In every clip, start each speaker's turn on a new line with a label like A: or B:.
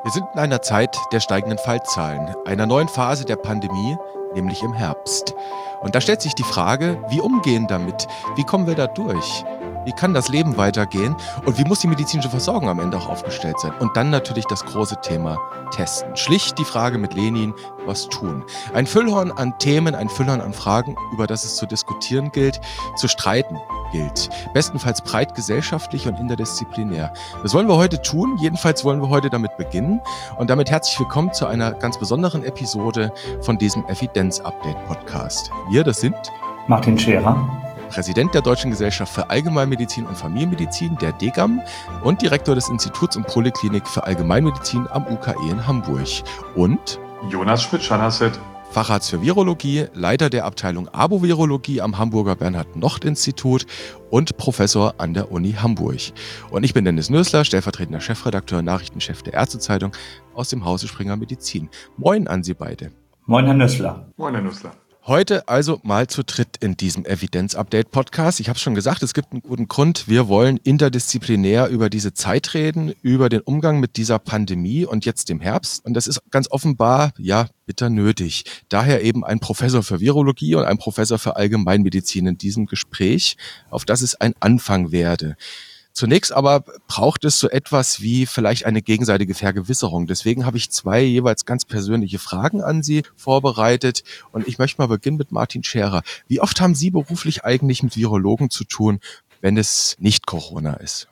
A: Wir sind in einer Zeit der steigenden Fallzahlen, einer neuen Phase der Pandemie, nämlich im Herbst. Und da stellt sich die Frage, wie umgehen damit? Wie kommen wir da durch? Wie kann das Leben weitergehen? Und wie muss die medizinische Versorgung am Ende auch aufgestellt sein? Und dann natürlich das große Thema Testen. Schlicht die Frage mit Lenin, was tun? Ein Füllhorn an Themen, ein Füllhorn an Fragen, über das es zu diskutieren gilt, zu streiten gilt. Bestenfalls breit gesellschaftlich und interdisziplinär. Das wollen wir heute tun. Jedenfalls wollen wir heute damit beginnen. Und damit herzlich willkommen zu einer ganz besonderen Episode von diesem Evidenz-Update-Podcast. Wir, das sind
B: Martin Scherer,
A: Präsident der Deutschen Gesellschaft für Allgemeinmedizin und Familienmedizin, der DGAM, und Direktor des Instituts und Poliklinik für Allgemeinmedizin am UKE in Hamburg. Und
C: Jonas Schmidt-Schanasset,
A: Facharzt für Virologie, Leiter der Abteilung Arbovirologie am Hamburger Bernhard-Nocht-Institut und Professor an der Uni Hamburg. Und ich bin Dennis Nösler, stellvertretender Chefredakteur und Nachrichtenchef der Ärztezeitung aus dem Hause Springer Medizin. Moin an Sie beide.
B: Moin, Herr Nösler.
C: Moin, Herr Nösler.
A: Heute also mal zu dritt in diesem Evidenz-Update-Podcast. Ich habe es schon gesagt, es gibt einen guten Grund. Wir wollen interdisziplinär über diese Zeit reden, über den Umgang mit dieser Pandemie und jetzt dem Herbst. Und das ist ganz offenbar, bitter nötig. Daher eben ein Professor für Virologie und ein Professor für Allgemeinmedizin in diesem Gespräch, auf das es ein Anfang werde. Zunächst aber braucht es so etwas wie vielleicht eine gegenseitige Vergewisserung. Deswegen habe ich 2 jeweils ganz persönliche Fragen an Sie vorbereitet. Und ich möchte mal beginnen mit Martin Scherer. Wie oft haben Sie beruflich eigentlich mit Virologen zu tun, wenn es nicht Corona ist?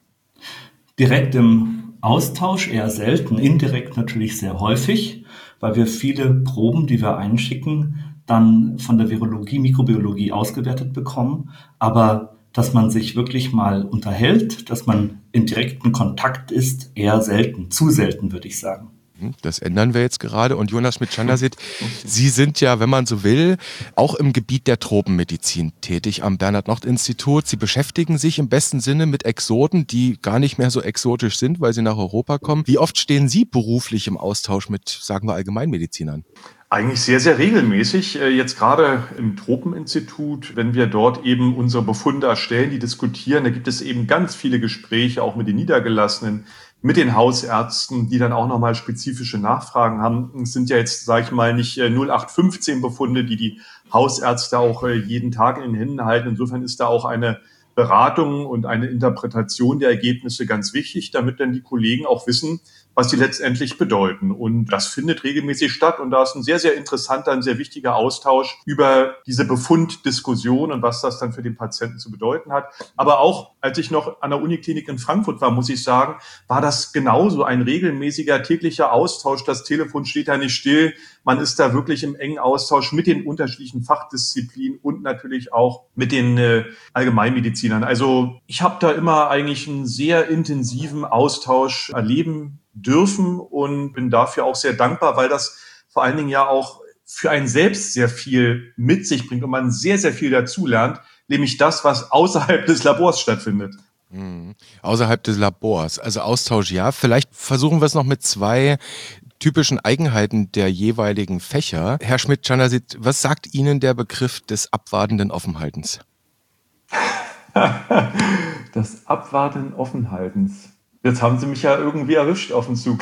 B: Direkt im Austausch eher selten, indirekt natürlich sehr häufig, weil wir viele Proben, die wir einschicken, dann von der Virologie, Mikrobiologie ausgewertet bekommen. Aber dass man sich wirklich mal unterhält, dass man in direkten Kontakt ist, eher selten, zu selten, würde ich sagen.
A: Das ändern wir jetzt gerade. Und Jonas Schmidt-Schanasset, Sie sind ja, wenn man so will, auch im Gebiet der Tropenmedizin tätig am Bernhard-Nocht-Institut. Sie beschäftigen sich im besten Sinne mit Exoten, die gar nicht mehr so exotisch sind, weil sie nach Europa kommen. Wie oft stehen Sie beruflich im Austausch mit, sagen wir, Allgemeinmedizinern?
C: Eigentlich sehr, sehr regelmäßig. Jetzt gerade im Tropeninstitut, wenn wir dort eben unsere Befunde erstellen, die diskutieren, da gibt es eben ganz viele Gespräche, auch mit den Niedergelassenen, mit den Hausärzten, die dann auch nochmal spezifische Nachfragen haben. Es sind ja jetzt, sage ich mal, nicht 0815 Befunde, die Hausärzte auch jeden Tag in den Händen halten. Insofern ist da auch eine Beratung und eine Interpretation der Ergebnisse ganz wichtig, damit dann die Kollegen auch wissen, was sie letztendlich bedeuten. Und das findet regelmäßig statt. Und da ist ein sehr, sehr interessanter, ein sehr wichtiger Austausch über diese Befunddiskussion und was das dann für den Patienten zu bedeuten hat. Aber auch, als ich noch an der Uniklinik in Frankfurt war, muss ich sagen, war das genauso ein regelmäßiger täglicher Austausch. Das Telefon steht da nicht still. Man ist da wirklich im engen Austausch mit den unterschiedlichen Fachdisziplinen und natürlich auch mit den Allgemeinmedizinern. Also ich habe da immer eigentlich einen sehr intensiven Austausch erleben dürfen und bin dafür auch sehr dankbar, weil das vor allen Dingen ja auch für einen selbst sehr viel mit sich bringt und man sehr, sehr viel dazulernt, nämlich das, was außerhalb des Labors stattfindet.
A: Außerhalb des Labors, also Austausch, ja. Vielleicht versuchen wir es noch mit 2 typischen Eigenheiten der jeweiligen Fächer. Herr Schmidt-Schanasset, was sagt Ihnen der Begriff des abwartenden Offenhaltens?
C: Das Abwarten Offenhaltens. Jetzt haben Sie mich ja irgendwie erwischt auf dem Zug.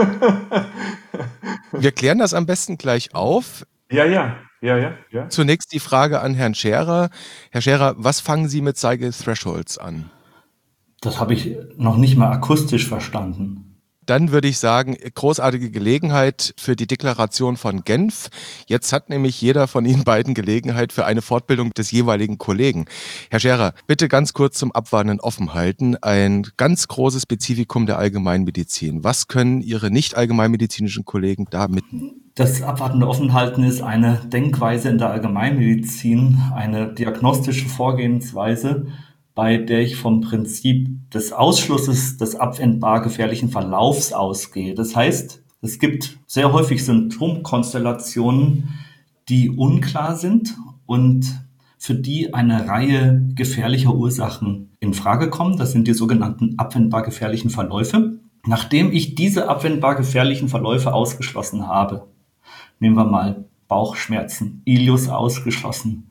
A: Wir klären das am besten gleich auf.
C: Ja.
A: Zunächst die Frage an Herrn Scherer. Herr Scherer, was fangen Sie mit Cycle Thresholds an?
B: Das habe ich noch nicht mal akustisch verstanden.
A: Dann würde ich sagen, großartige Gelegenheit für die Deklaration von Genf. Jetzt hat nämlich jeder von Ihnen beiden Gelegenheit für eine Fortbildung des jeweiligen Kollegen. Herr Scherer, bitte ganz kurz zum Abwarten offen halten. Ein ganz großes Spezifikum der Allgemeinmedizin. Was können Ihre nicht allgemeinmedizinischen Kollegen da mitnehmen?
B: Das abwartende Offenhalten ist eine Denkweise in der Allgemeinmedizin, eine diagnostische Vorgehensweise, bei der ich vom Prinzip des Ausschlusses des abwendbar gefährlichen Verlaufs ausgehe. Das heißt, es gibt sehr häufig Symptomkonstellationen, die unklar sind und für die eine Reihe gefährlicher Ursachen in Frage kommen. Das sind die sogenannten abwendbar gefährlichen Verläufe. Nachdem ich diese abwendbar gefährlichen Verläufe ausgeschlossen habe, nehmen wir mal Bauchschmerzen, Ileus ausgeschlossen,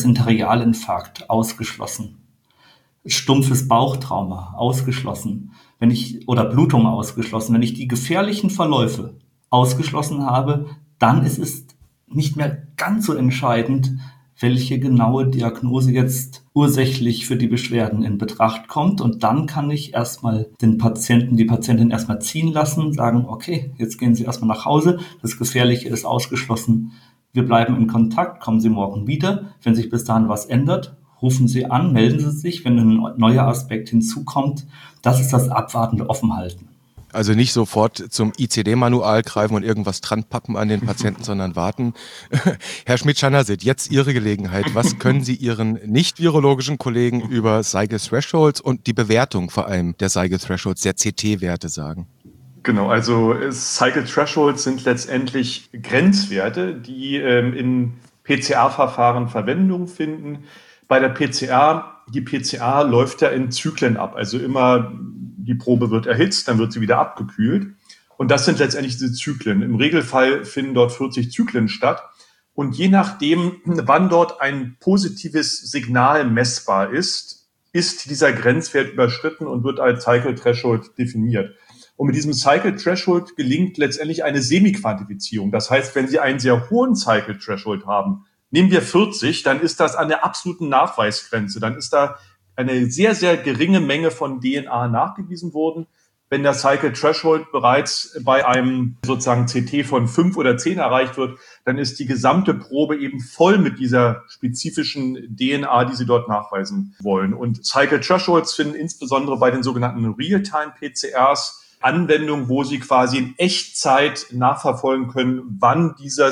B: Mesenterialinfarkt ausgeschlossen, stumpfes Bauchtrauma ausgeschlossen, oder Blutung ausgeschlossen. Wenn ich die gefährlichen Verläufe ausgeschlossen habe, dann ist es nicht mehr ganz so entscheidend, welche genaue Diagnose jetzt ursächlich für die Beschwerden in Betracht kommt. Und dann kann ich erstmal den Patienten, die Patientin erstmal ziehen lassen, sagen, okay, jetzt gehen Sie erstmal nach Hause, das Gefährliche ist ausgeschlossen, wir bleiben in Kontakt, kommen Sie morgen wieder. Wenn sich bis dahin was ändert, rufen Sie an, melden Sie sich, wenn ein neuer Aspekt hinzukommt. Das ist das abwartende Offenhalten.
A: Also nicht sofort zum ICD-Manual greifen und irgendwas dran pappen an den Patienten, sondern warten. Herr Schmidt-Czarnasit, jetzt Ihre Gelegenheit. Was können Sie Ihren nicht-virologischen Kollegen über Cycle Thresholds und die Bewertung vor allem der Cycle Thresholds, der CT-Werte sagen?
C: Genau, also Cycle Thresholds sind letztendlich Grenzwerte, die in PCR-Verfahren Verwendung finden. Bei der PCR, die PCR läuft ja in Zyklen ab. Also immer die Probe wird erhitzt, dann wird sie wieder abgekühlt. Und das sind letztendlich diese Zyklen. Im Regelfall finden dort 40 Zyklen statt. Und je nachdem, wann dort ein positives Signal messbar ist dieser Grenzwert überschritten und wird als Cycle Threshold definiert. Und mit diesem Cycle Threshold gelingt letztendlich eine Semi-Quantifizierung. Das heißt, wenn Sie einen sehr hohen Cycle Threshold haben, nehmen wir 40, dann ist das an der absoluten Nachweisgrenze. Dann ist da eine sehr, sehr geringe Menge von DNA nachgewiesen worden. Wenn der Cycle Threshold bereits bei einem sozusagen CT von 5 oder 10 erreicht wird, dann ist die gesamte Probe eben voll mit dieser spezifischen DNA, die Sie dort nachweisen wollen. Und Cycle Thresholds finden insbesondere bei den sogenannten Real-Time-PCRs Anwendung, wo Sie quasi in Echtzeit nachverfolgen können, wann dieser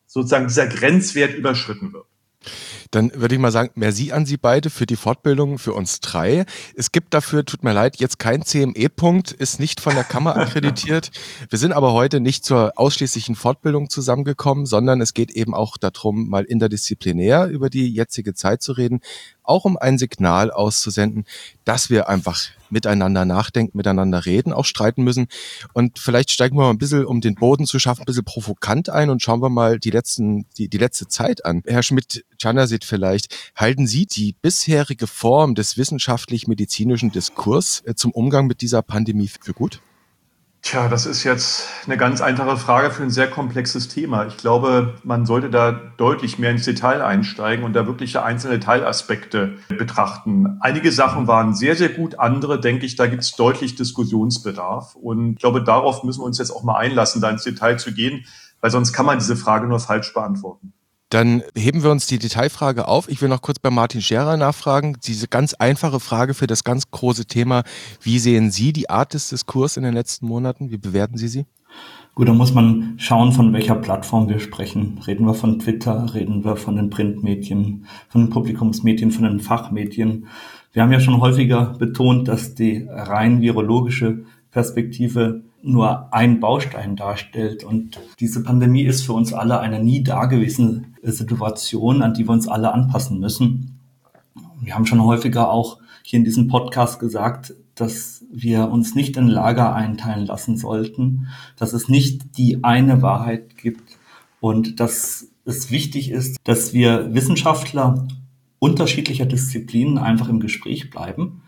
C: Grenzwert überschritten wird.
A: Dann würde ich mal sagen, merci an Sie beide für die Fortbildung, für uns 3. Es gibt dafür, tut mir leid, jetzt kein CME-Punkt, ist nicht von der Kammer akkreditiert. Wir sind aber heute nicht zur ausschließlichen Fortbildung zusammengekommen, sondern es geht eben auch darum, mal interdisziplinär über die jetzige Zeit zu reden, auch um ein Signal auszusenden, dass wir einfach miteinander nachdenken, miteinander reden, auch streiten müssen. Und vielleicht steigen wir mal ein bisschen, um den Boden zu schaffen, ein bisschen provokant ein und schauen wir mal die letzte Zeit an. Herr Schmidt-Czarnasit, vielleicht halten Sie die bisherige Form des wissenschaftlich-medizinischen Diskurs zum Umgang mit dieser Pandemie für gut?
C: Tja, das ist jetzt eine ganz einfache Frage für ein sehr komplexes Thema. Ich glaube, man sollte da deutlich mehr ins Detail einsteigen und da wirkliche einzelne Teilaspekte betrachten. Einige Sachen waren sehr, sehr gut, andere, denke ich, da gibt es deutlich Diskussionsbedarf. Und ich glaube, darauf müssen wir uns jetzt auch mal einlassen, da ins Detail zu gehen, weil sonst kann man diese Frage nur falsch beantworten.
A: Dann heben wir uns die Detailfrage auf. Ich will noch kurz bei Martin Scherer nachfragen. Diese ganz einfache Frage für das ganz große Thema. Wie sehen Sie die Art des Diskurs in den letzten Monaten? Wie bewerten Sie sie?
B: Gut, da muss man schauen, von welcher Plattform wir sprechen. Reden wir von Twitter, reden wir von den Printmedien, von den Publikumsmedien, von den Fachmedien. Wir haben ja schon häufiger betont, dass die rein virologische Perspektive nur ein Baustein darstellt. Und diese Pandemie ist für uns alle eine nie dagewesene Situation, an die wir uns alle anpassen müssen. Wir haben schon häufiger auch hier in diesem Podcast gesagt, dass wir uns nicht in Lager einteilen lassen sollten, dass es nicht die eine Wahrheit gibt und dass es wichtig ist, dass wir Wissenschaftler unterschiedlicher Disziplinen einfach im Gespräch bleiben.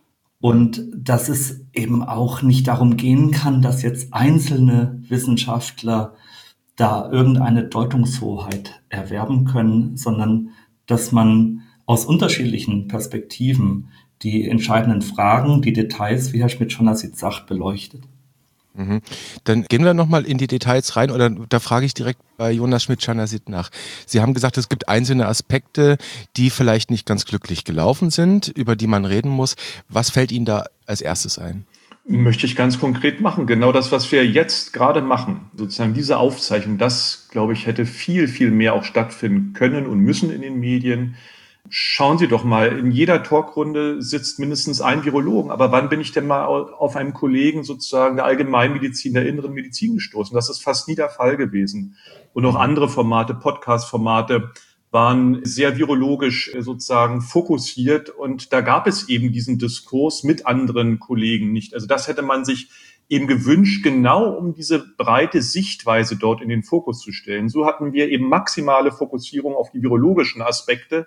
B: Und dass es eben auch nicht darum gehen kann, dass jetzt einzelne Wissenschaftler da irgendeine Deutungshoheit erwerben können, sondern dass man aus unterschiedlichen Perspektiven die entscheidenden Fragen, die Details, wie Herr Schmidt-Czarnasit sagt, beleuchtet.
A: Dann gehen wir nochmal in die Details rein, oder da frage ich direkt bei Jonas Schmidt-Czarnasit nach. Sie haben gesagt, es gibt einzelne Aspekte, die vielleicht nicht ganz glücklich gelaufen sind, über die man reden muss. Was fällt Ihnen da als erstes ein?
C: Möchte ich ganz konkret machen. Genau das, was wir jetzt gerade machen. Sozusagen diese Aufzeichnung, das, glaube ich, hätte viel, viel mehr auch stattfinden können und müssen in den Medien. Schauen Sie doch mal, in jeder Talkrunde sitzt mindestens ein Virologen. Aber wann bin ich denn mal auf einen Kollegen sozusagen der Allgemeinmedizin, der inneren Medizin gestoßen? Das ist fast nie der Fall gewesen. Und auch andere Formate, Podcast-Formate, waren sehr virologisch sozusagen fokussiert. Und da gab es eben diesen Diskurs mit anderen Kollegen nicht. Also das hätte man sich eben gewünscht, genau um diese breite Sichtweise dort in den Fokus zu stellen. So hatten wir eben maximale Fokussierung auf die virologischen Aspekte.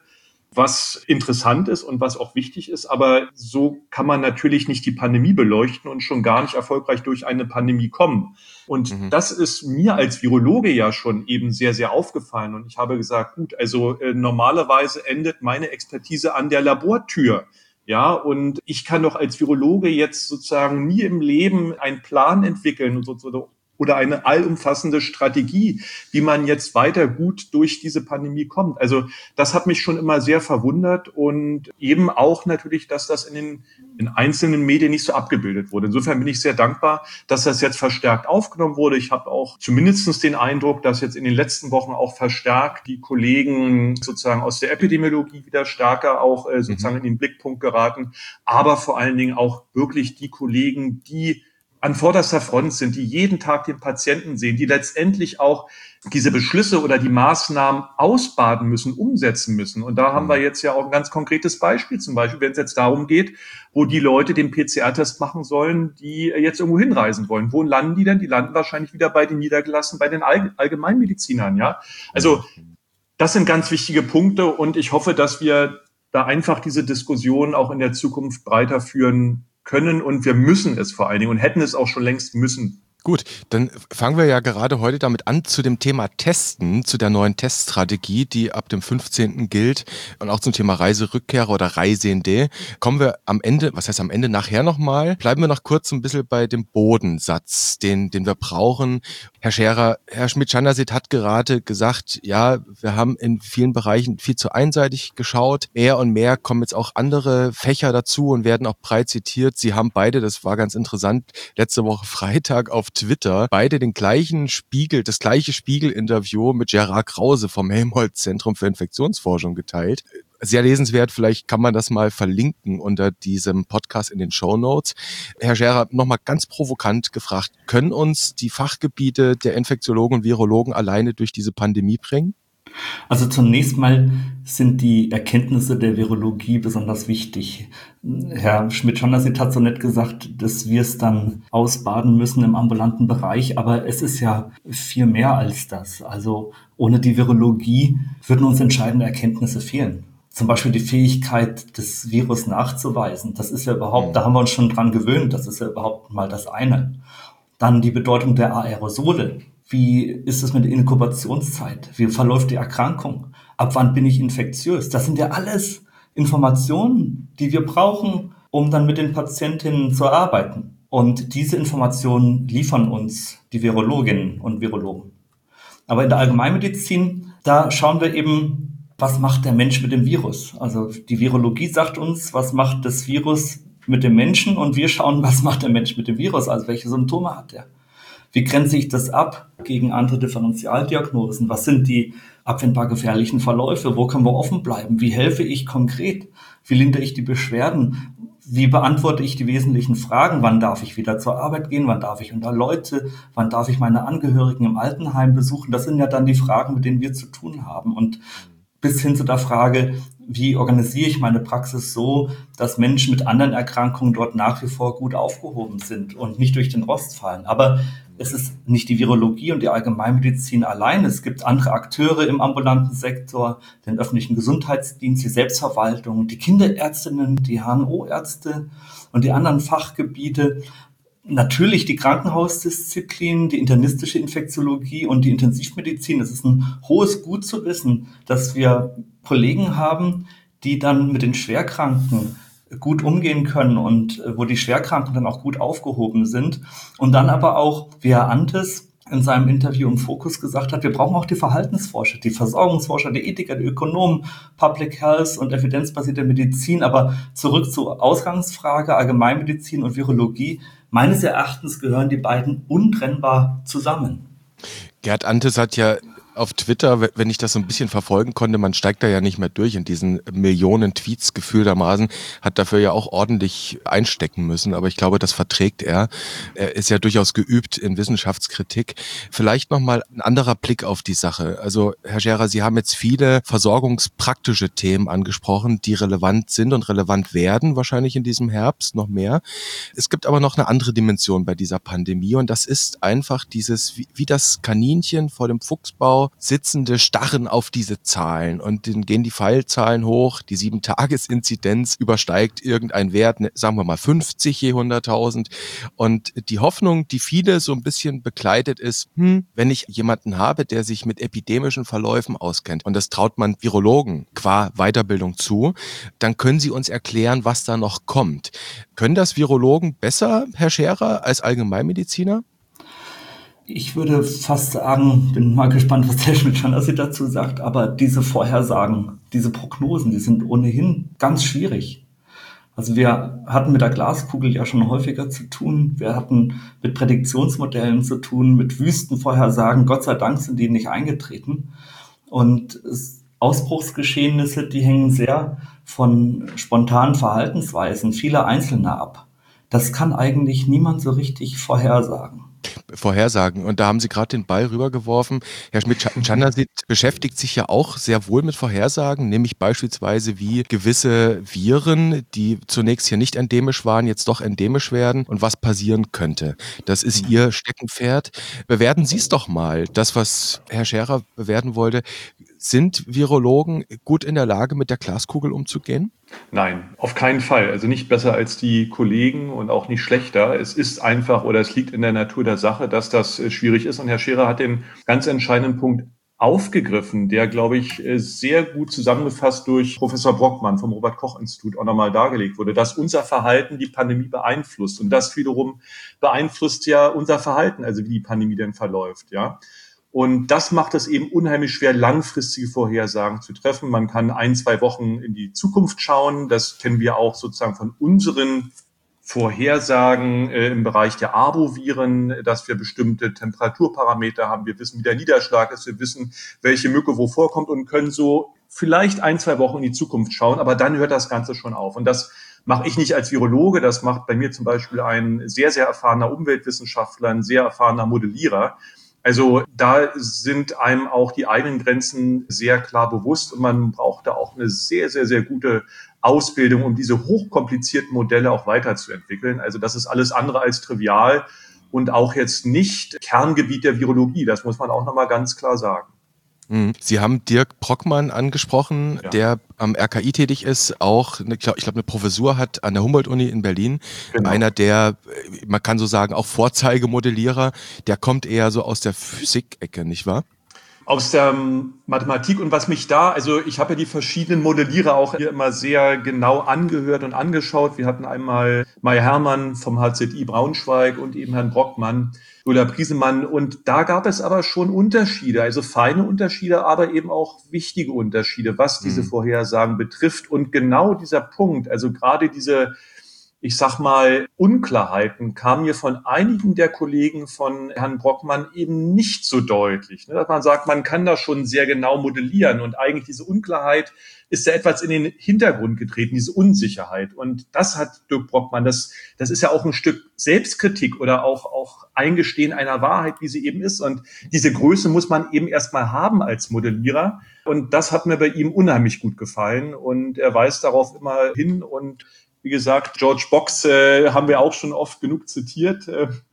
C: was interessant ist und was auch wichtig ist. Aber so kann man natürlich nicht die Pandemie beleuchten und schon gar nicht erfolgreich durch eine Pandemie kommen. Und das ist mir als Virologe ja schon eben sehr, sehr aufgefallen. Und ich habe gesagt, gut, also normalerweise endet meine Expertise an der Labortür. Ja, und ich kann doch als Virologe jetzt sozusagen nie im Leben einen Plan entwickeln und so, oder eine allumfassende Strategie, wie man jetzt weiter gut durch diese Pandemie kommt. Also das hat mich schon immer sehr verwundert und eben auch natürlich, dass das in einzelnen Medien nicht so abgebildet wurde. Insofern bin ich sehr dankbar, dass das jetzt verstärkt aufgenommen wurde. Ich habe auch zumindest den Eindruck, dass jetzt in den letzten Wochen auch verstärkt die Kollegen sozusagen aus der Epidemiologie wieder stärker auch sozusagen in den Blickpunkt geraten, aber vor allen Dingen auch wirklich die Kollegen, die an vorderster Front sind, die jeden Tag den Patienten sehen, die letztendlich auch diese Beschlüsse oder die Maßnahmen ausbaden müssen, umsetzen müssen. Und da haben wir jetzt ja auch ein ganz konkretes Beispiel, zum Beispiel, wenn es jetzt darum geht, wo die Leute den PCR-Test machen sollen, die jetzt irgendwo hinreisen wollen. Wo landen die denn? Die landen wahrscheinlich wieder bei den Niedergelassenen, bei den Allgemeinmedizinern, ja. Also, das sind ganz wichtige Punkte und ich hoffe, dass wir da einfach diese Diskussion auch in der Zukunft breiter führen können und wir müssen es vor allen Dingen und hätten es auch schon längst müssen.
A: Gut, dann fangen wir ja gerade heute damit an zu dem Thema Testen, zu der neuen Teststrategie, die ab dem 15. gilt und auch zum Thema Reiserückkehrer oder Reisende. Kommen wir am Ende, was heißt am Ende, nachher nochmal, bleiben wir noch kurz ein bisschen bei dem Bodensatz, den wir brauchen. Herr Scherer, Herr Schmidt-Schanderstedt hat gerade gesagt, ja, wir haben in vielen Bereichen viel zu einseitig geschaut. Mehr und mehr kommen jetzt auch andere Fächer dazu und werden auch breit zitiert. Sie haben beide, das war ganz interessant, letzte Woche Freitag auf Twitter beide das gleiche Spiegel-Interview mit Gerard Krause vom Helmholtz-Zentrum für Infektionsforschung geteilt. Sehr lesenswert, vielleicht kann man das mal verlinken unter diesem Podcast in den Shownotes. Herr Scherer, nochmal ganz provokant gefragt, können uns die Fachgebiete der Infektiologen und Virologen alleine durch diese Pandemie bringen?
B: Also zunächst mal sind die Erkenntnisse der Virologie besonders wichtig. Herr Schmidt-Schanderstedt hat so nett gesagt, dass wir es dann ausbaden müssen im ambulanten Bereich, aber es ist ja viel mehr als das. Also ohne die Virologie würden uns entscheidende Erkenntnisse fehlen. Zum Beispiel die Fähigkeit, das Virus nachzuweisen. Das ist ja überhaupt, da haben wir uns schon dran gewöhnt, das ist ja überhaupt mal das eine. Dann die Bedeutung der Aerosole. Wie ist es mit der Inkubationszeit? Wie verläuft die Erkrankung? Ab wann bin ich infektiös? Das sind ja alles Informationen, die wir brauchen, um dann mit den Patientinnen zu arbeiten. Und diese Informationen liefern uns die Virologinnen und Virologen. Aber in der Allgemeinmedizin, da schauen wir eben, was macht der Mensch mit dem Virus? Also die Virologie sagt uns, was macht das Virus mit dem Menschen? Und wir schauen, was macht der Mensch mit dem Virus? Also welche Symptome hat er? Wie grenze ich das ab gegen andere Differentialdiagnosen? Was sind die abwendbar gefährlichen Verläufe? Wo können wir offen bleiben? Wie helfe ich konkret? Wie lindere ich die Beschwerden? Wie beantworte ich die wesentlichen Fragen? Wann darf ich wieder zur Arbeit gehen? Wann darf ich unter Leute? Wann darf ich meine Angehörigen im Altenheim besuchen? Das sind ja dann die Fragen, mit denen wir zu tun haben. Und bis hin zu der Frage, wie organisiere ich meine Praxis so, dass Menschen mit anderen Erkrankungen dort nach wie vor gut aufgehoben sind und nicht durch den Rost fallen. Aber es ist nicht die Virologie und die Allgemeinmedizin allein. Es gibt andere Akteure im ambulanten Sektor, den öffentlichen Gesundheitsdienst, die Selbstverwaltung, die Kinderärztinnen, die HNO-Ärzte und die anderen Fachgebiete. Natürlich die Krankenhausdisziplin, die internistische Infektiologie und die Intensivmedizin. Es ist ein hohes Gut zu wissen, dass wir Kollegen haben, die dann mit den Schwerkranken gut umgehen können und wo die Schwerkranken dann auch gut aufgehoben sind. Und dann aber auch, wie Herr Antes in seinem Interview im Fokus gesagt hat, wir brauchen auch die Verhaltensforscher, die Versorgungsforscher, die Ethiker, die Ökonomen, Public Health und evidenzbasierte Medizin. Aber zurück zur Ausgangsfrage, Allgemeinmedizin und Virologie. Meines Erachtens gehören die beiden untrennbar zusammen.
A: Gerd Antes hat ja auf Twitter, wenn ich das so ein bisschen verfolgen konnte, man steigt da ja nicht mehr durch in diesen Millionen Tweets gefühltermaßen, hat dafür ja auch ordentlich einstecken müssen, aber ich glaube, das verträgt er. Er ist ja durchaus geübt in Wissenschaftskritik. Vielleicht nochmal ein anderer Blick auf die Sache. Also, Herr Scherer, Sie haben jetzt viele versorgungspraktische Themen angesprochen, die relevant sind und relevant werden, wahrscheinlich in diesem Herbst noch mehr. Es gibt aber noch eine andere Dimension bei dieser Pandemie und das ist einfach dieses, wie das Kaninchen vor dem Fuchsbau, Sitzende starren auf diese Zahlen und dann gehen die Fallzahlen hoch, die 7-Tages-Inzidenz übersteigt irgendein Wert, sagen wir mal 50 je 100.000 und die Hoffnung, die viele so ein bisschen begleitet ist, wenn ich jemanden habe, der sich mit epidemischen Verläufen auskennt und das traut man Virologen qua Weiterbildung zu, dann können sie uns erklären, was da noch kommt. Können das Virologen besser, Herr Scherer, als Allgemeinmediziner?
B: Ich würde fast sagen, bin mal gespannt, was Herr Schmidt-Schanassi dazu sagt, aber diese Vorhersagen, diese Prognosen, die sind ohnehin ganz schwierig. Also wir hatten mit der Glaskugel ja schon häufiger zu tun. Wir hatten mit Prädiktionsmodellen zu tun, mit Wüstenvorhersagen. Gott sei Dank sind die nicht eingetreten. Und Ausbruchsgeschehnisse, die hängen sehr von spontanen Verhaltensweisen vieler Einzelner ab. Das kann eigentlich niemand so richtig vorhersagen.
A: Und da haben Sie gerade den Ball rübergeworfen. Herr Schmidt-Schanassi beschäftigt sich ja auch sehr wohl mit Vorhersagen, nämlich beispielsweise wie gewisse Viren, die zunächst hier nicht endemisch waren, jetzt doch endemisch werden und was passieren könnte. Das ist Ihr Steckenpferd. Bewerten Sie es doch mal, das, was Herr Scherer bewerten wollte. Sind Virologen gut in der Lage, mit der Glaskugel umzugehen?
C: Nein, auf keinen Fall. Also nicht besser als die Kollegen und auch nicht schlechter. Es ist einfach oder es liegt in der Natur der Sache, dass das schwierig ist. Und Herr Scherer hat den ganz entscheidenden Punkt aufgegriffen, der, glaube ich, sehr gut zusammengefasst durch Professor Brockmann vom Robert-Koch-Institut auch nochmal dargelegt wurde, dass unser Verhalten die Pandemie beeinflusst. Und das wiederum beeinflusst ja unser Verhalten, also wie die Pandemie denn verläuft, ja. Und das macht es eben unheimlich schwer, langfristige Vorhersagen zu treffen. Man kann 1-2 Wochen in die Zukunft schauen. Das kennen wir auch sozusagen von unseren Vorhersagen im Bereich der Arboviren, dass wir bestimmte Temperaturparameter haben. Wir wissen, wie der Niederschlag ist. Wir wissen, welche Mücke wo vorkommt und können so vielleicht 1-2 Wochen in die Zukunft schauen. Aber dann hört das Ganze schon auf. Und das mache ich nicht als Virologe. Das macht bei mir zum Beispiel ein sehr, sehr erfahrener Umweltwissenschaftler, ein sehr erfahrener Modellierer. Also da sind einem auch die eigenen Grenzen sehr klar bewusst und man braucht da auch eine sehr, sehr, sehr gute Ausbildung, um diese hochkomplizierten Modelle auch weiterzuentwickeln. Also das ist alles andere als trivial und auch jetzt nicht Kerngebiet der Virologie. Das muss man auch nochmal ganz klar sagen.
A: Sie haben Dirk Brockmann angesprochen, ja, der am RKI tätig ist, auch, ich glaube, eine Professur hat an der Humboldt-Uni in Berlin. Genau. Einer der, man kann so sagen, auch Vorzeigemodellierer, der kommt eher so aus der Physik-Ecke, nicht wahr?
C: Aus der Mathematik und was mich da, also ich habe ja die verschiedenen Modellierer auch hier immer sehr genau angehört und angeschaut. Wir hatten einmal Meier Hermann vom HZI Braunschweig und eben Herrn Brockmann, Ulla Briesemann und da gab es aber schon Unterschiede, also feine Unterschiede, aber eben auch wichtige Unterschiede, was diese Vorhersagen betrifft und genau dieser Punkt, also gerade diese, ich sag mal, Unklarheiten kamen mir von einigen der Kollegen von Herrn Brockmann eben nicht so deutlich. Dass man sagt, man kann das schon sehr genau modellieren und eigentlich diese Unklarheit ist da etwas in den Hintergrund getreten, diese Unsicherheit. Und das hat Dirk Brockmann, das ist ja auch ein Stück Selbstkritik oder auch Eingestehen einer Wahrheit, wie sie eben ist. Und diese Größe muss man eben erstmal haben als Modellierer. Und das hat mir bei ihm unheimlich gut gefallen. Und er weist darauf immer hin und wie gesagt, George Box haben wir auch schon oft genug zitiert.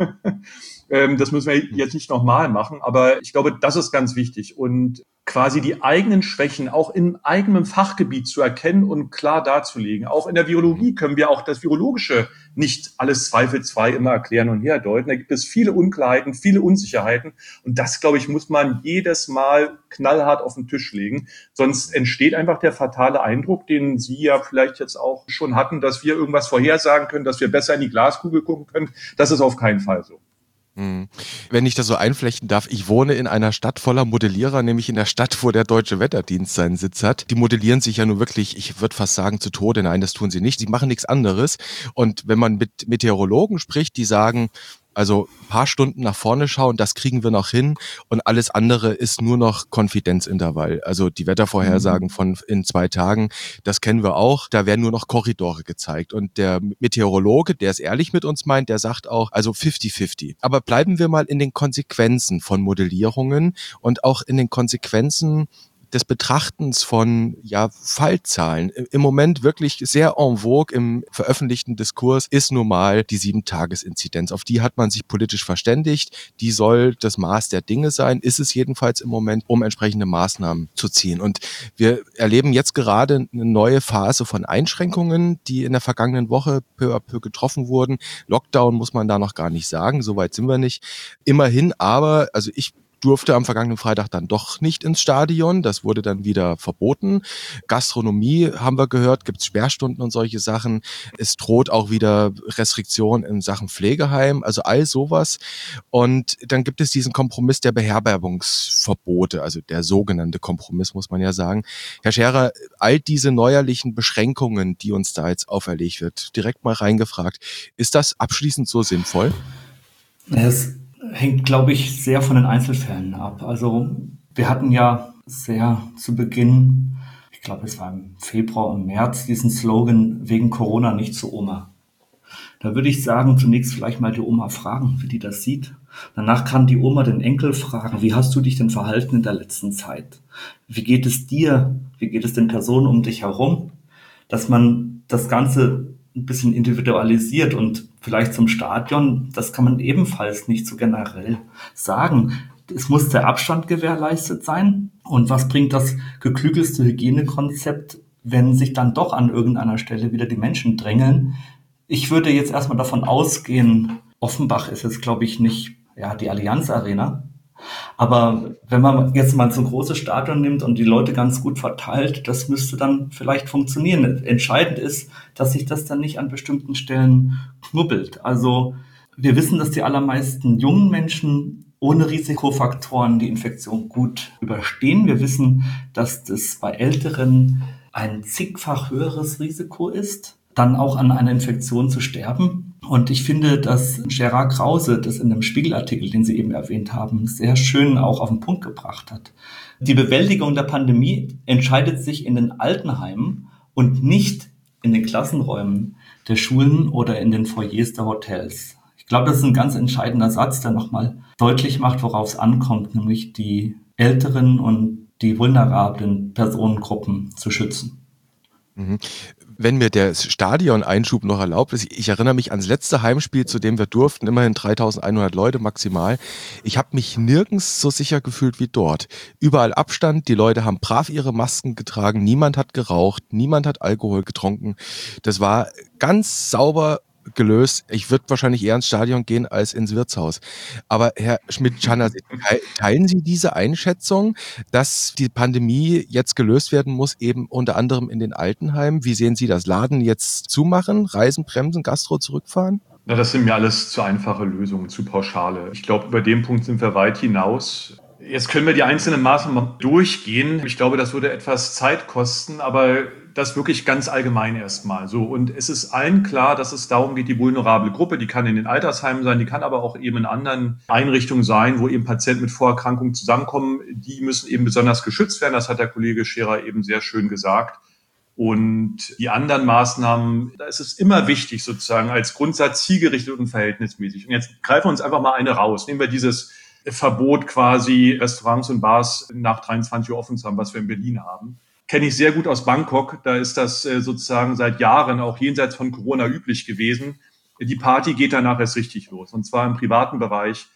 C: Das müssen wir jetzt nicht nochmal machen, aber ich glaube, das ist ganz wichtig. Und quasi die eigenen Schwächen auch im eigenen Fachgebiet zu erkennen und klar darzulegen. Auch in der Virologie können wir auch das Virologische nicht alles zweifelsfrei immer erklären und herdeuten. Da gibt es viele Unklarheiten, viele Unsicherheiten. Und das, glaube ich, muss man jedes Mal knallhart auf den Tisch legen. Sonst entsteht einfach der fatale Eindruck, den Sie ja vielleicht jetzt auch schon hatten, dass wir irgendwas vorhersagen können, dass wir besser in die Glaskugel gucken können. Das ist auf keinen Fall so.
A: Wenn ich das so einflechten darf, ich wohne in einer Stadt voller Modellierer, nämlich in der Stadt, wo der Deutsche Wetterdienst seinen Sitz hat. Die modellieren sich ja nur wirklich, ich würde fast sagen, zu Tode. Nein, das tun sie nicht. Sie machen nichts anderes. Und wenn man mit Meteorologen spricht, die sagen, also ein paar Stunden nach vorne schauen, das kriegen wir noch hin und alles andere ist nur noch Konfidenzintervall. Also die Wettervorhersagen von in 2 Tagen, das kennen wir auch, da werden nur noch Korridore gezeigt. Und der Meteorologe, der es ehrlich mit uns meint, der sagt auch, also 50-50. Aber bleiben wir mal in den Konsequenzen von Modellierungen und auch in den Konsequenzen des Betrachtens von Fallzahlen. Im Moment wirklich sehr en vogue im veröffentlichten Diskurs ist nun mal die 7-Tages-Inzidenz. Auf die hat man sich politisch verständigt. Die soll das Maß der Dinge sein, ist es jedenfalls im Moment, um entsprechende Maßnahmen zu ziehen. Und wir erleben jetzt gerade eine neue Phase von Einschränkungen, die in der vergangenen Woche peu à peu getroffen wurden. Lockdown muss man da noch gar nicht sagen, so weit sind wir nicht. Immerhin aber, also ich durfte am vergangenen Freitag dann doch nicht ins Stadion. Das wurde dann wieder verboten. Gastronomie, haben wir gehört, gibt es Sperrstunden und solche Sachen. Es droht auch wieder Restriktion in Sachen Pflegeheim, also all sowas. Und dann gibt es diesen Kompromiss der Beherbergungsverbote, also der sogenannte Kompromiss, muss man ja sagen. Herr Scherer, all diese neuerlichen Beschränkungen, die uns da jetzt auferlegt wird, direkt mal reingefragt, ist das abschließend so sinnvoll?
B: Es hängt, glaube ich, sehr von den Einzelfällen ab. Also wir hatten ja sehr zu Beginn, ich glaube es war im Februar und März, diesen Slogan wegen Corona nicht zur Oma. Da würde ich sagen, zunächst vielleicht mal die Oma fragen, wie die das sieht. Danach kann die Oma den Enkel fragen, wie hast du dich denn verhalten in der letzten Zeit? Wie geht es dir? Wie geht es den Personen um dich herum? Dass man das Ganze ein bisschen individualisiert und vielleicht zum Stadion, das kann man ebenfalls nicht so generell sagen. Es muss der Abstand gewährleistet sein. Und was bringt das geklügelste Hygienekonzept, wenn sich dann doch an irgendeiner Stelle wieder die Menschen drängeln? Ich würde jetzt erstmal davon ausgehen, Offenbach ist jetzt, glaube ich, nicht die Allianz Arena. Aber wenn man jetzt mal so ein großes Stadion nimmt und die Leute ganz gut verteilt, das müsste dann vielleicht funktionieren. Entscheidend ist, dass sich das dann nicht an bestimmten Stellen knubbelt. Also wir wissen, dass die allermeisten jungen Menschen ohne Risikofaktoren die Infektion gut überstehen. Wir wissen, dass das bei Älteren ein zigfach höheres Risiko ist, dann auch an einer Infektion zu sterben. Und ich finde, dass Gerard Krause das in einem Spiegelartikel, den Sie eben erwähnt haben, sehr schön auch auf den Punkt gebracht hat. Die Bewältigung der Pandemie entscheidet sich in den Altenheimen und nicht in den Klassenräumen der Schulen oder in den Foyers der Hotels. Ich glaube, das ist ein ganz entscheidender Satz, der nochmal deutlich macht, worauf es ankommt, nämlich die älteren und die vulnerablen Personengruppen zu schützen.
A: Mhm. Wenn mir der Stadioneinschub noch erlaubt ist, ich erinnere mich ans letzte Heimspiel, zu dem wir durften, immerhin 3.100 Leute maximal. Ich habe mich nirgends so sicher gefühlt wie dort. Überall Abstand, die Leute haben brav ihre Masken getragen, niemand hat geraucht, niemand hat Alkohol getrunken. Das war ganz sauber gelöst. Ich würde wahrscheinlich eher ins Stadion gehen als ins Wirtshaus. Aber Herr Schmidt-Czarner, teilen Sie diese Einschätzung, dass die Pandemie jetzt gelöst werden muss, eben unter anderem in den Altenheimen? Wie sehen Sie das? Laden jetzt zumachen, Reisen bremsen, Gastro zurückfahren?
C: Na, das sind mir alles zu einfache Lösungen, zu pauschale. Ich glaube, über den Punkt sind wir weit hinaus. Jetzt können wir die einzelnen Maßnahmen durchgehen. Ich glaube, das würde etwas Zeit kosten, aber das wirklich ganz allgemein erstmal so. Und es ist allen klar, dass es darum geht, die vulnerable Gruppe, die kann in den Altersheimen sein, die kann aber auch eben in anderen Einrichtungen sein, wo eben Patienten mit Vorerkrankungen zusammenkommen. Die müssen eben besonders geschützt werden. Das hat der Kollege Scherer eben sehr schön gesagt. Und die anderen Maßnahmen, da ist es immer wichtig, sozusagen als Grundsatz zielgerichtet und verhältnismäßig. Und jetzt greifen wir uns einfach mal eine raus. Nehmen wir dieses Verbot quasi, Restaurants und Bars nach 23 Uhr offen zu haben, was wir in Berlin haben. Kenne ich sehr gut aus Bangkok. Da ist das sozusagen seit Jahren auch jenseits von Corona üblich gewesen. Die Party geht danach erst richtig los. Und zwar im privaten Bereich.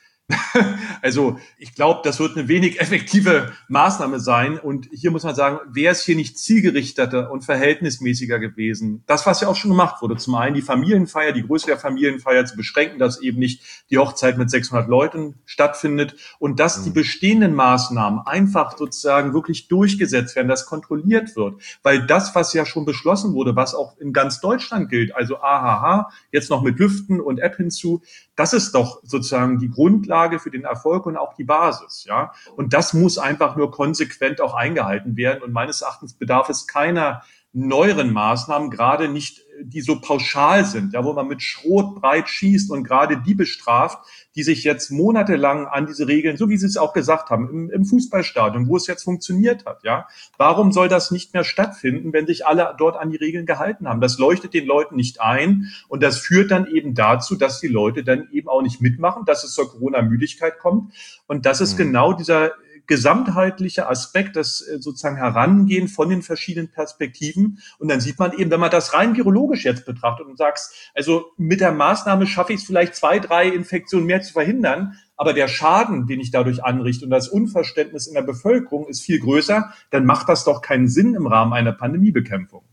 C: Also ich glaube, das wird eine wenig effektive Maßnahme sein. Und hier muss man sagen, wäre es hier nicht zielgerichteter und verhältnismäßiger gewesen? Das, was ja auch schon gemacht wurde. Zum einen die Familienfeier, die Größe der Familienfeier zu beschränken, dass eben nicht die Hochzeit mit 600 Leuten stattfindet. Und dass die bestehenden Maßnahmen einfach sozusagen wirklich durchgesetzt werden, dass kontrolliert wird. Weil das, was ja schon beschlossen wurde, was auch in ganz Deutschland gilt, also AHH, jetzt noch mit Lüften und App hinzu, das ist doch sozusagen die Grundlage für den Erfolg und auch die Basis, ja. Und das muss einfach nur konsequent auch eingehalten werden. Und meines Erachtens bedarf es keiner neueren Maßnahmen, gerade nicht, die so pauschal sind, ja, wo man mit Schrot breit schießt und gerade die bestraft, die sich jetzt monatelang an diese Regeln, so wie Sie es auch gesagt haben, im Fußballstadion, wo es jetzt funktioniert hat, ja. Warum soll das nicht mehr stattfinden, wenn sich alle dort an die Regeln gehalten haben? Das leuchtet den Leuten nicht ein und das führt dann eben dazu, dass die Leute dann eben auch nicht mitmachen, dass es zur Corona-Müdigkeit kommt. Und das ist genau dieser gesamtheitlicher Aspekt, das sozusagen Herangehen von den verschiedenen Perspektiven. Und dann sieht man eben, wenn man das rein virologisch jetzt betrachtet und sagst, also mit der Maßnahme schaffe ich es vielleicht 2, 3 Infektionen mehr zu verhindern, aber der Schaden, den ich dadurch anrichte und das Unverständnis in der Bevölkerung ist viel größer, dann macht das doch keinen Sinn im Rahmen einer Pandemiebekämpfung.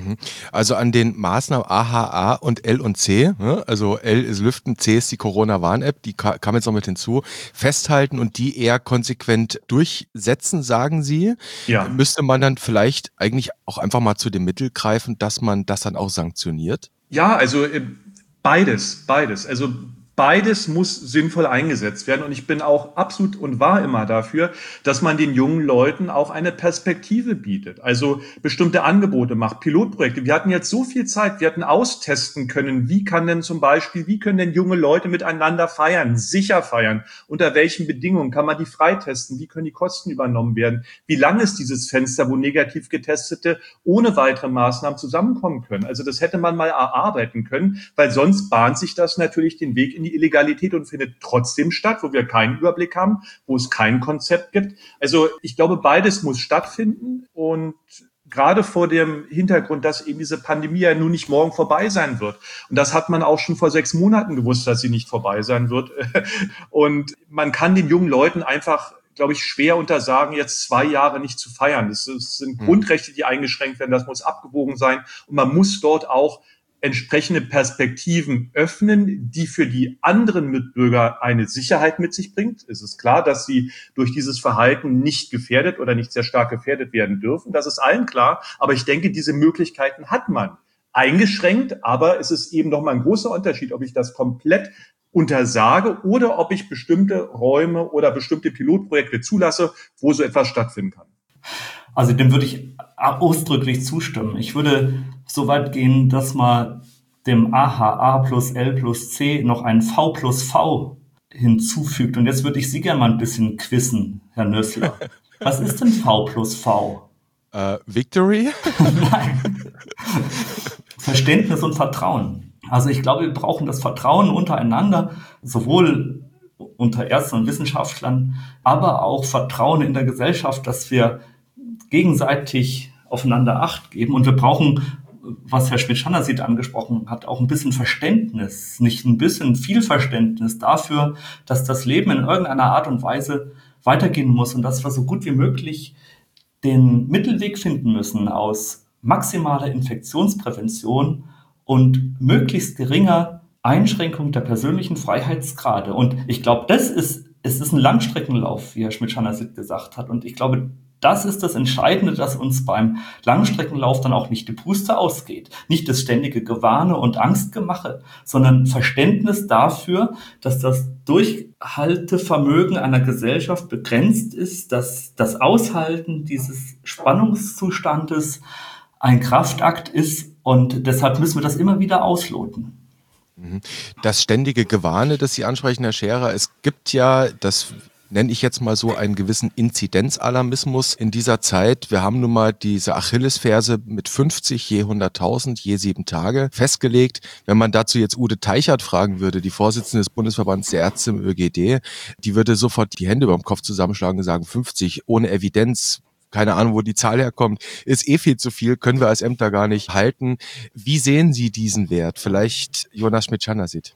A: Also an den Maßnahmen AHA und L und C, also L ist Lüften, C ist die Corona-Warn-App, die kam jetzt noch mit hinzu, festhalten und die eher konsequent durchsetzen, sagen Sie.
C: Ja.
A: Müsste man dann vielleicht eigentlich auch einfach mal zu dem Mittel greifen, dass man das dann auch sanktioniert?
C: Ja, also beides. Also beides muss sinnvoll eingesetzt werden. Und ich bin auch absolut und war immer dafür, dass man den jungen Leuten auch eine Perspektive bietet. Also bestimmte Angebote macht, Pilotprojekte. Wir hatten jetzt so viel Zeit, wir hatten austesten können, wie können denn junge Leute miteinander feiern, sicher feiern? Unter welchen Bedingungen kann man die freitesten? Wie können die Kosten übernommen werden? Wie lang ist dieses Fenster, wo negativ Getestete ohne weitere Maßnahmen zusammenkommen können? Also das hätte man mal erarbeiten können, weil sonst bahnt sich das natürlich den Weg in die Illegalität und findet trotzdem statt, wo wir keinen Überblick haben, wo es kein Konzept gibt. Also ich glaube, beides muss stattfinden und gerade vor dem Hintergrund, dass eben diese Pandemie ja nun nicht morgen vorbei sein wird. Und das hat man auch schon vor 6 Monaten gewusst, dass sie nicht vorbei sein wird. Und man kann den jungen Leuten einfach, glaube ich, schwer untersagen, jetzt 2 Jahre nicht zu feiern. Das sind Grundrechte, die eingeschränkt werden. Das muss abgewogen sein. Und man muss dort auch entsprechende Perspektiven öffnen, die für die anderen Mitbürger eine Sicherheit mit sich bringt. Es ist klar, dass sie durch dieses Verhalten nicht gefährdet oder nicht sehr stark gefährdet werden dürfen. Das ist allen klar. Aber ich denke, diese Möglichkeiten hat man eingeschränkt. Aber es ist eben noch mal ein großer Unterschied, ob ich das komplett untersage oder ob ich bestimmte Räume oder bestimmte Pilotprojekte zulasse, wo so etwas stattfinden kann.
B: Also dem würde ich ausdrücklich zustimmen. Ich würde so weit gehen, dass man dem AHA plus L plus C noch ein V plus V hinzufügt. Und jetzt würde ich Sie gerne mal ein bisschen quizzen, Herr Nössler. Was ist denn V plus V?
A: Victory?
B: Nein. Verständnis und Vertrauen. Also ich glaube, wir brauchen das Vertrauen untereinander, sowohl unter Ärzten und Wissenschaftlern, aber auch Vertrauen in der Gesellschaft, dass wir gegenseitig aufeinander Acht geben. Und wir brauchen, was Herr Schmidt-Schannersied angesprochen hat, auch ein bisschen Verständnis, nicht ein bisschen, viel Verständnis dafür, dass das Leben in irgendeiner Art und Weise weitergehen muss und dass wir so gut wie möglich den Mittelweg finden müssen aus maximaler Infektionsprävention und möglichst geringer Einschränkung der persönlichen Freiheitsgrade. Und ich glaube, es ist ein Langstreckenlauf, wie Herr Schmidt-Schannersied gesagt hat. Und ich glaube, das ist das Entscheidende, dass uns beim Langstreckenlauf dann auch nicht die Puste ausgeht. Nicht das ständige Gewarne und Angstgemache, sondern Verständnis dafür, dass das Durchhaltevermögen einer Gesellschaft begrenzt ist, dass das Aushalten dieses Spannungszustandes ein Kraftakt ist und deshalb müssen wir das immer wieder ausloten.
A: Das ständige Gewarne, das Sie ansprechen, Herr Scherer, es gibt ja, das nenne ich jetzt mal so, einen gewissen Inzidenzalarmismus in dieser Zeit. Wir haben nun mal diese Achillesferse mit 50 je 100.000 je 7 Tage festgelegt. Wenn man dazu jetzt Ute Teichert fragen würde, die Vorsitzende des Bundesverbands der Ärzte im ÖGD, die würde sofort die Hände über dem Kopf zusammenschlagen und sagen, 50 ohne Evidenz. Keine Ahnung, wo die Zahl herkommt, ist viel zu viel, können wir als Ämter gar nicht halten. Wie sehen Sie diesen Wert? Vielleicht Jonas Schmidt-Schannersied.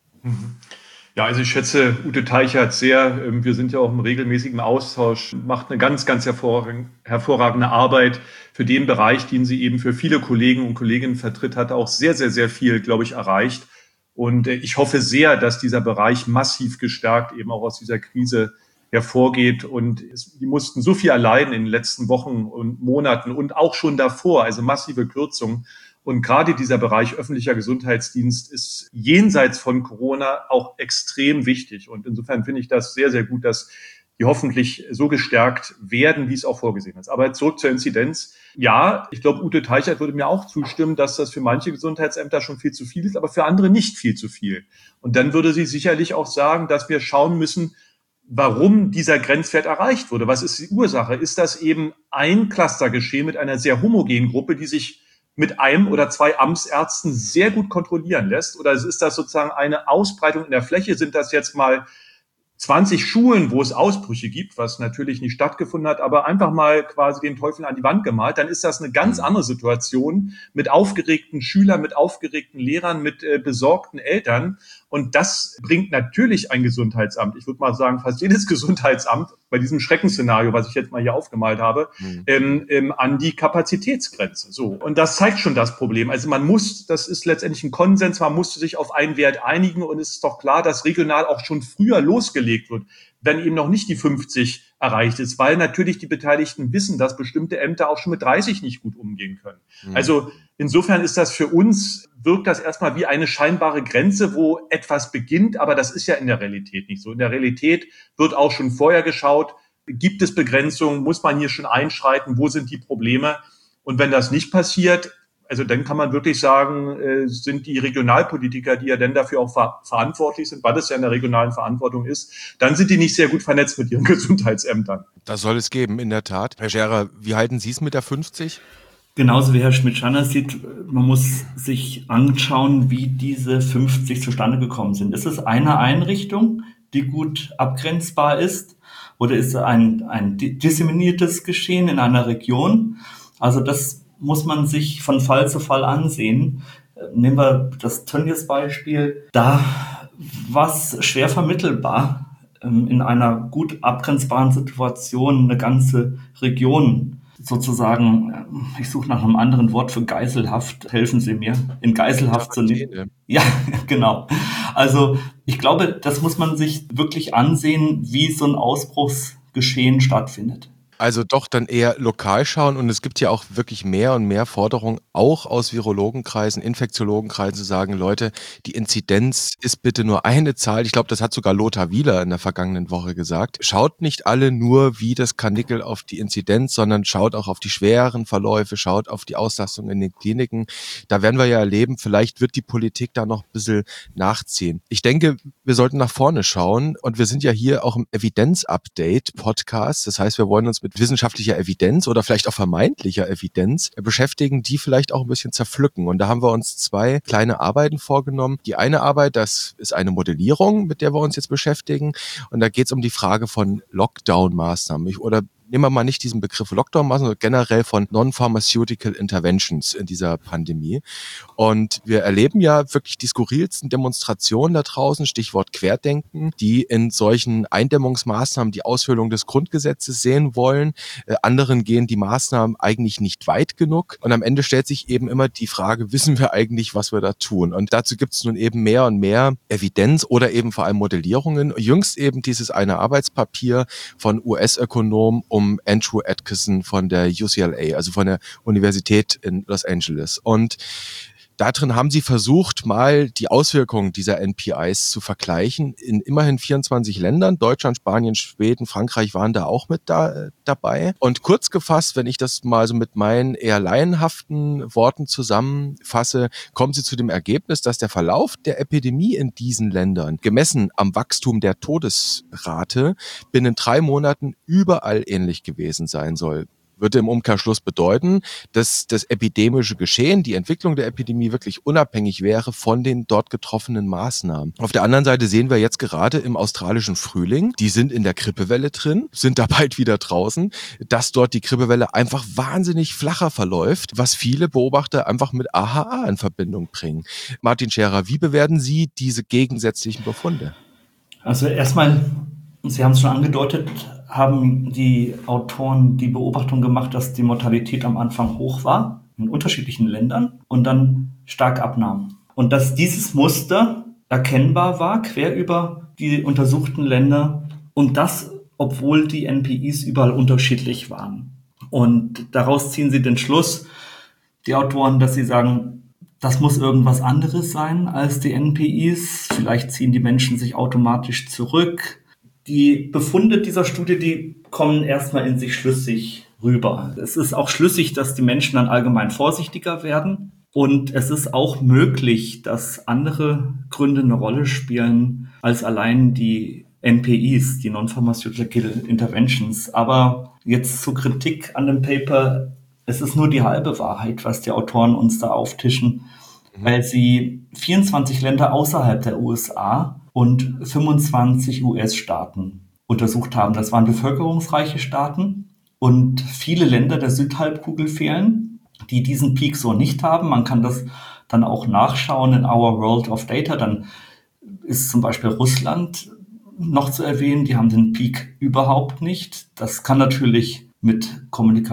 C: Ja, also ich schätze Ute Teichert sehr. Wir sind ja auch im regelmäßigen Austausch, macht eine ganz, ganz hervorragende Arbeit für den Bereich, den sie eben für viele Kollegen und Kolleginnen vertritt, hat auch sehr, sehr, sehr viel, glaube ich, erreicht. Und ich hoffe sehr, dass dieser Bereich massiv gestärkt eben auch aus dieser Krise hervorgeht. Und die mussten so viel erleiden in den letzten Wochen und Monaten und auch schon davor, also massive Kürzungen. Und gerade dieser Bereich öffentlicher Gesundheitsdienst ist jenseits von Corona auch extrem wichtig. Und insofern finde ich das sehr, sehr gut, dass die hoffentlich so gestärkt werden, wie es auch vorgesehen ist. Aber zurück zur Inzidenz. Ja, ich glaube, Ute Teichert würde mir auch zustimmen, dass das für manche Gesundheitsämter schon viel zu viel ist, aber für andere nicht viel zu viel. Und dann würde sie sicherlich auch sagen, dass wir schauen müssen, warum dieser Grenzwert erreicht wurde. Was ist die Ursache? Ist das eben ein Clustergeschehen mit einer sehr homogenen Gruppe, die sich mit 1 oder 2 Amtsärzten sehr gut kontrollieren lässt? Oder ist das sozusagen eine Ausbreitung in der Fläche? Sind das jetzt mal 20 Schulen, wo es Ausbrüche gibt, was natürlich nicht stattgefunden hat, aber einfach mal quasi den Teufel an die Wand gemalt, dann ist das eine ganz andere Situation mit aufgeregten Schülern, mit aufgeregten Lehrern, mit besorgten Eltern. Und das bringt natürlich ein Gesundheitsamt, ich würde mal sagen fast jedes Gesundheitsamt bei diesem Schreckensszenario, was ich jetzt mal hier aufgemalt habe, an die Kapazitätsgrenze. So. Und das zeigt schon das Problem. Also das ist letztendlich ein Konsens, man musste sich auf einen Wert einigen und es ist doch klar, dass regional auch schon früher losgelegt wird, wenn eben noch nicht die 50 erreicht ist, weil natürlich die Beteiligten wissen, dass bestimmte Ämter auch schon mit 30 nicht gut umgehen können. Also insofern ist das für uns, wirkt das erstmal wie eine scheinbare Grenze, wo etwas beginnt, aber das ist ja in der Realität nicht so. In der Realität wird auch schon vorher geschaut, gibt es Begrenzungen, muss man hier schon einschreiten, wo sind die Probleme? Und wenn das nicht passiert, also dann kann man wirklich sagen, sind die Regionalpolitiker, die ja dann dafür auch verantwortlich sind, weil das ja in der regionalen Verantwortung ist, dann sind die nicht sehr gut vernetzt mit ihren Gesundheitsämtern.
A: Das soll es geben, in der Tat. Herr Scherer, wie halten Sie es mit der 50?
B: Genauso wie Herr Schmidt-Schanner sieht, man muss sich anschauen, wie diese 50 zustande gekommen sind. Ist es eine Einrichtung, die gut abgrenzbar ist, oder ist es ein disseminiertes Geschehen in einer Region? Also das muss man sich von Fall zu Fall ansehen. Nehmen wir das Tönnies-Beispiel. Da war es schwer vermittelbar, in einer gut abgrenzbaren Situation eine ganze Region sozusagen, ich suche nach einem anderen Wort für Geiselhaft, helfen Sie mir, in Geiselhaft zu nehmen. Ja, genau. Also ich glaube, das muss man sich wirklich ansehen, wie so ein Ausbruchsgeschehen stattfindet.
A: Also doch dann eher lokal schauen, und es gibt ja auch wirklich mehr und mehr Forderungen, auch aus Virologenkreisen, Infektiologenkreisen, zu sagen, Leute, die Inzidenz ist bitte nur eine Zahl. Ich glaube, das hat sogar Lothar Wieler in der vergangenen Woche gesagt. Schaut nicht alle nur wie das Karnickel auf die Inzidenz, sondern schaut auch auf die schweren Verläufe, schaut auf die Auslastung in den Kliniken. Da werden wir ja erleben, vielleicht wird die Politik da noch ein bisschen nachziehen. Ich denke, wir sollten nach vorne schauen, und wir sind ja hier auch im Evidenz-Update-Podcast. Das heißt, wir wollen uns mit wissenschaftlicher Evidenz oder vielleicht auch vermeintlicher Evidenz beschäftigen, die vielleicht auch ein bisschen zerpflücken. Und da haben wir uns 2 kleine Arbeiten vorgenommen. Die eine Arbeit, das ist eine Modellierung, mit der wir uns jetzt beschäftigen. Und da geht es um die Frage von Lockdown-Maßnahmen. Oder nehmen wir mal nicht diesen Begriff Lockdown-Maßnahmen, sondern generell von Non-Pharmaceutical Interventions in dieser Pandemie. Und wir erleben ja wirklich die skurrilsten Demonstrationen da draußen, Stichwort Querdenken, die in solchen Eindämmungsmaßnahmen die Aushöhlung des Grundgesetzes sehen wollen. Anderen gehen die Maßnahmen eigentlich nicht weit genug. Und am Ende stellt sich eben immer die Frage, wissen wir eigentlich, was wir da tun? Und dazu gibt es nun eben mehr und mehr Evidenz oder eben vor allem Modellierungen. Jüngst eben dieses eine Arbeitspapier von US-Ökonom Andrew Atkinson von der UCLA, also von der Universität in Los Angeles. Und darin haben sie versucht, mal die Auswirkungen dieser NPIs zu vergleichen in immerhin 24 Ländern. Deutschland, Spanien, Schweden, Frankreich waren da auch mit dabei. Und kurz gefasst, wenn ich das mal so mit meinen eher laienhaften Worten zusammenfasse, kommen sie zu dem Ergebnis, dass der Verlauf der Epidemie in diesen Ländern, gemessen am Wachstum der Todesrate, binnen 3 Monaten überall ähnlich gewesen sein soll. Würde im Umkehrschluss bedeuten, dass das epidemische Geschehen, die Entwicklung der Epidemie wirklich unabhängig wäre von den dort getroffenen Maßnahmen. Auf der anderen Seite sehen wir jetzt gerade im australischen Frühling, die sind in der Grippewelle drin, sind da bald wieder draußen, dass dort die Grippewelle einfach wahnsinnig flacher verläuft, was viele Beobachter einfach mit AHA in Verbindung bringen. Martin Scherer, wie bewerten Sie diese gegensätzlichen Befunde?
B: Also erstmal, Sie haben es schon angedeutet, haben die Autoren die Beobachtung gemacht, dass die Mortalität am Anfang hoch war, in unterschiedlichen Ländern, und dann stark abnahm. Und dass dieses Muster erkennbar war, quer über die untersuchten Länder, und das, obwohl die NPIs überall unterschiedlich waren. Und daraus ziehen sie den Schluss, die Autoren, dass sie sagen, das muss irgendwas anderes sein als die NPIs. Vielleicht ziehen die Menschen sich automatisch zurück. Die Befunde dieser Studie, die kommen erstmal in sich schlüssig rüber. Es ist auch schlüssig, dass die Menschen dann allgemein vorsichtiger werden. Und es ist auch möglich, dass andere Gründe eine Rolle spielen als allein die NPIs, die Non-Pharmaceutical Interventions. Aber jetzt zur Kritik an dem Paper: Es ist nur die halbe Wahrheit, was die Autoren uns da auftischen, weil sie 24 Länder außerhalb der USA und 25 US-Staaten untersucht haben. Das waren bevölkerungsreiche Staaten und viele Länder der Südhalbkugel fehlen, die diesen Peak so nicht haben. Man kann das dann auch nachschauen in Our World of Data. Dann ist zum Beispiel Russland noch zu erwähnen. Die haben den Peak überhaupt nicht. Das kann natürlich mit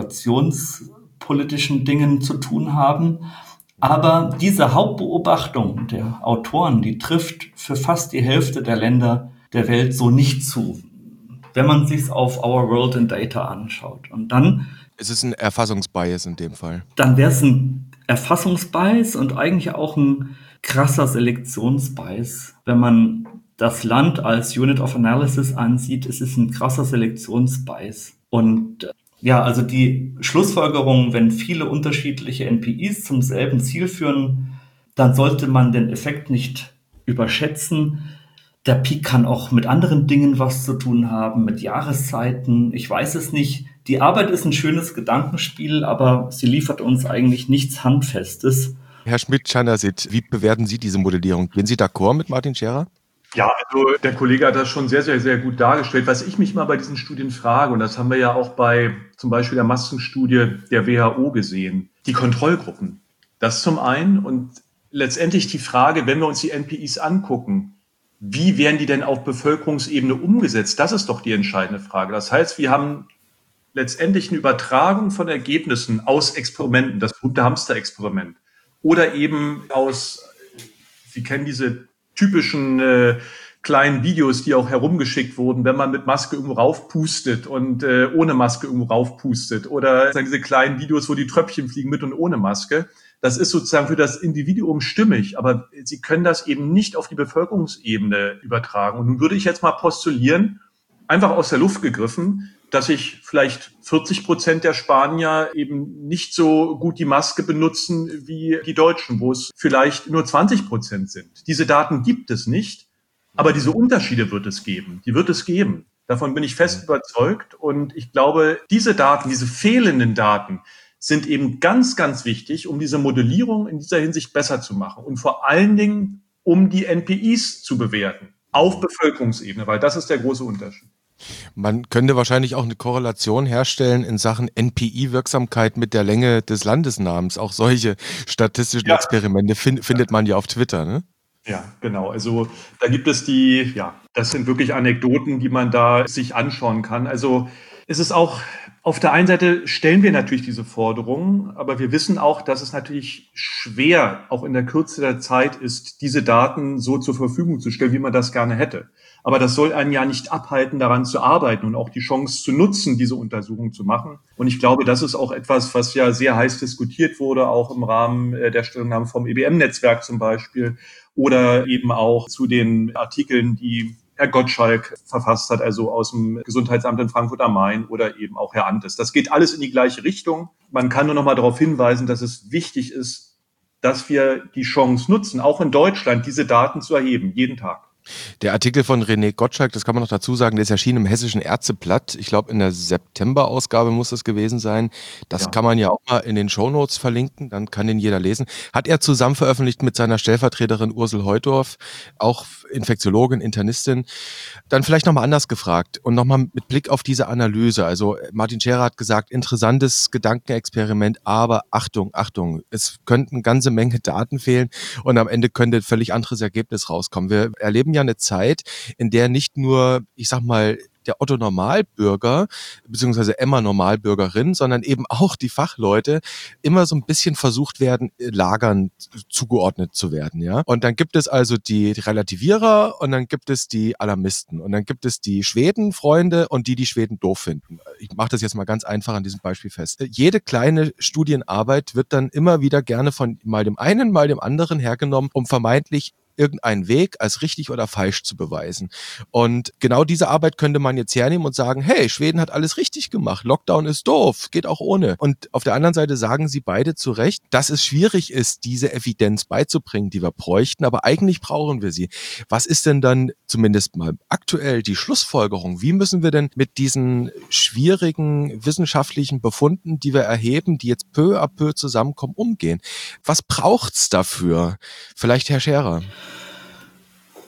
B: kommunikationspolitischen Dingen zu tun haben. Aber diese Hauptbeobachtung der Autoren, die trifft für fast die Hälfte der Länder der Welt so nicht zu, wenn man sich auf Our World in Data anschaut. Und dann
A: es ist ein Erfassungsbias in dem Fall.
B: Dann wäre es ein Erfassungsbias und eigentlich auch ein krasser Selektionsbias. Wenn man das Land als Unit of Analysis ansieht, es ist ein krasser Selektionsbias. Und ja, also die Schlussfolgerung, wenn viele unterschiedliche NPIs zum selben Ziel führen, dann sollte man den Effekt nicht überschätzen. Der Peak kann auch mit anderen Dingen was zu tun haben, mit Jahreszeiten, ich weiß es nicht. Die Arbeit ist ein schönes Gedankenspiel, aber sie liefert uns eigentlich nichts Handfestes.
A: Herr Schmidt-Chanasit, wie bewerten Sie diese Modellierung? Gehen Sie d'accord mit Martin Scherer?
C: Ja, also der Kollege hat das schon sehr, sehr, sehr gut dargestellt. Was ich mich mal bei diesen Studien frage, und das haben wir ja auch bei zum Beispiel der Massenstudie der WHO gesehen, die Kontrollgruppen. Das zum einen und letztendlich die Frage, wenn wir uns die NPIs angucken, wie werden die denn auf Bevölkerungsebene umgesetzt? Das ist doch die entscheidende Frage. Das heißt, wir haben letztendlich eine Übertragung von Ergebnissen aus Experimenten, das berühmte Hamster-Experiment, oder eben aus, Sie kennen diese typischen kleinen Videos, die auch herumgeschickt wurden, wenn man mit Maske irgendwo raufpustet und ohne Maske irgendwo raufpustet, oder diese kleinen Videos, wo die Tröpfchen fliegen mit und ohne Maske. Das ist sozusagen für das Individuum stimmig, aber Sie können das eben nicht auf die Bevölkerungsebene übertragen. Und nun würde ich jetzt mal postulieren, einfach aus der Luft gegriffen, dass sich vielleicht 40% der Spanier eben nicht so gut die Maske benutzen wie die Deutschen, wo es vielleicht nur 20% sind. Diese Daten gibt es nicht, aber diese Unterschiede wird es geben. Die wird es geben. Davon bin ich fest überzeugt. Und ich glaube, diese Daten, diese fehlenden Daten, sind eben ganz, ganz wichtig, um diese Modellierung in dieser Hinsicht besser zu machen und vor allen Dingen, um die NPIs zu bewerten auf Bevölkerungsebene, weil das ist der große Unterschied.
A: Man könnte wahrscheinlich auch eine Korrelation herstellen in Sachen NPI-Wirksamkeit mit der Länge des Landesnamens. Auch solche statistischen Experimente findet man ja auf Twitter, ne?
C: Ja, genau. Also da gibt es das sind wirklich Anekdoten, die man da sich anschauen kann. Also es ist auch, auf der einen Seite stellen wir natürlich diese Forderungen, aber wir wissen auch, dass es natürlich schwer, auch in der Kürze der Zeit ist, diese Daten so zur Verfügung zu stellen, wie man das gerne hätte. Aber das soll einen ja nicht abhalten, daran zu arbeiten und auch die Chance zu nutzen, diese Untersuchung zu machen. Und ich glaube, das ist auch etwas, was ja sehr heiß diskutiert wurde, auch im Rahmen der Stellungnahme vom EBM-Netzwerk zum Beispiel oder eben auch zu den Artikeln, die Herr Gottschalk verfasst hat, also aus dem Gesundheitsamt in Frankfurt am Main oder eben auch Herr Antes. Das geht alles in die gleiche Richtung. Man kann nur noch mal darauf hinweisen, dass es wichtig ist, dass wir die Chance nutzen, auch in Deutschland diese Daten zu erheben, jeden Tag.
A: Der Artikel von René Gottschalk, das kann man noch dazu sagen, der ist erschienen im Hessischen Ärzteblatt. Ich glaube, in der September-Ausgabe muss das gewesen sein. Das kann man ja auch mal in den Shownotes verlinken, dann kann den jeder lesen. Hat er zusammen veröffentlicht mit seiner Stellvertreterin Ursel Heudorf, auch Infektiologin, Internistin. Dann vielleicht nochmal anders gefragt und nochmal mit Blick auf diese Analyse. Also Martin Scherer hat gesagt, interessantes Gedankenexperiment, aber Achtung, es könnten eine ganze Menge Daten fehlen und am Ende könnte ein völlig anderes Ergebnis rauskommen. Wir erleben ja eine Zeit, in der nicht nur, ich sag mal, der Otto-Normalbürger beziehungsweise Emma-Normalbürgerin, sondern eben auch die Fachleute immer so ein bisschen versucht werden, Lagern zugeordnet zu werden, ja. Und dann gibt es also die Relativierer und dann gibt es die Alarmisten und dann gibt es die Schweden-Freunde und die Schweden doof finden. Ich mache das jetzt mal ganz einfach an diesem Beispiel fest. Jede kleine Studienarbeit wird dann immer wieder gerne von mal dem einen, mal dem anderen hergenommen, um vermeintlich irgendeinen Weg als richtig oder falsch zu beweisen. Und genau diese Arbeit könnte man jetzt hernehmen und sagen, hey, Schweden hat alles richtig gemacht, Lockdown ist doof, geht auch ohne. Und auf der anderen Seite sagen sie beide zu Recht, dass es schwierig ist, diese Evidenz beizubringen, die wir bräuchten, aber eigentlich brauchen wir sie. Was ist denn dann zumindest mal aktuell die Schlussfolgerung? Wie müssen wir denn mit diesen schwierigen wissenschaftlichen Befunden, die wir erheben, die jetzt peu à peu zusammenkommen, umgehen? Was braucht's dafür? Vielleicht Herr Scherer.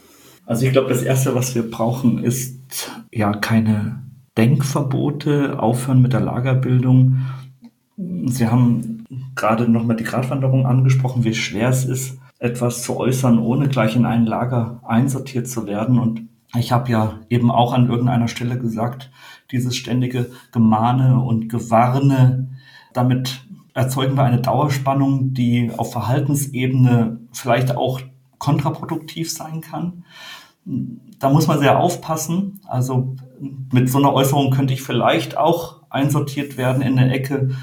B: Also ich glaube, das Erste, was wir brauchen, ist ja keine Denkverbote, aufhören mit der Lagerbildung. Sie haben gerade nochmal die Gratwanderung angesprochen, wie schwer es ist, etwas zu äußern, ohne gleich in ein Lager einsortiert zu werden. Und ich habe ja eben auch an irgendeiner Stelle gesagt, dieses ständige Gemahne und Gewarne, damit erzeugen wir eine Dauerspannung, die auf Verhaltensebene vielleicht auch kontraproduktiv sein kann. Da muss man sehr aufpassen. Also mit so einer Äußerung könnte ich vielleicht auch einsortiert werden in eine Ecke,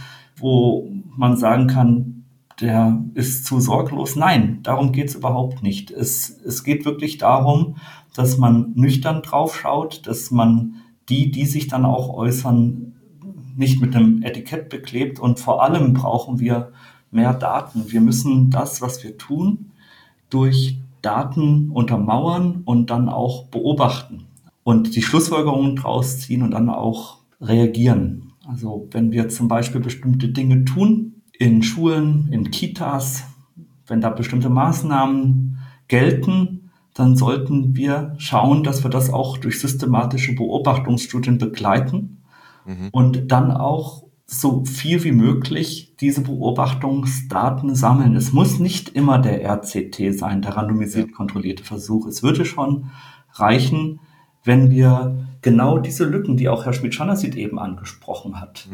B: wo man sagen kann, der ist zu sorglos. Nein, darum geht es überhaupt nicht. Es geht wirklich darum, dass man nüchtern drauf schaut, dass man die sich dann auch äußern, nicht mit einem Etikett beklebt. Und vor allem brauchen wir mehr Daten. Wir müssen das, was wir tun, durch Daten untermauern und dann auch beobachten und die Schlussfolgerungen draus ziehen und dann auch reagieren. Also wenn wir zum Beispiel bestimmte Dinge tun, in Schulen, in Kitas, wenn da bestimmte Maßnahmen gelten, dann sollten wir schauen, dass wir das auch durch systematische Beobachtungsstudien begleiten und dann auch so viel wie möglich diese Beobachtungsdaten sammeln. Es muss nicht immer der RCT sein, der randomisiert kontrollierte Versuch. Es würde schon reichen, wenn wir genau diese Lücken, die auch Herr Schmidt-Schanasit eben angesprochen hat,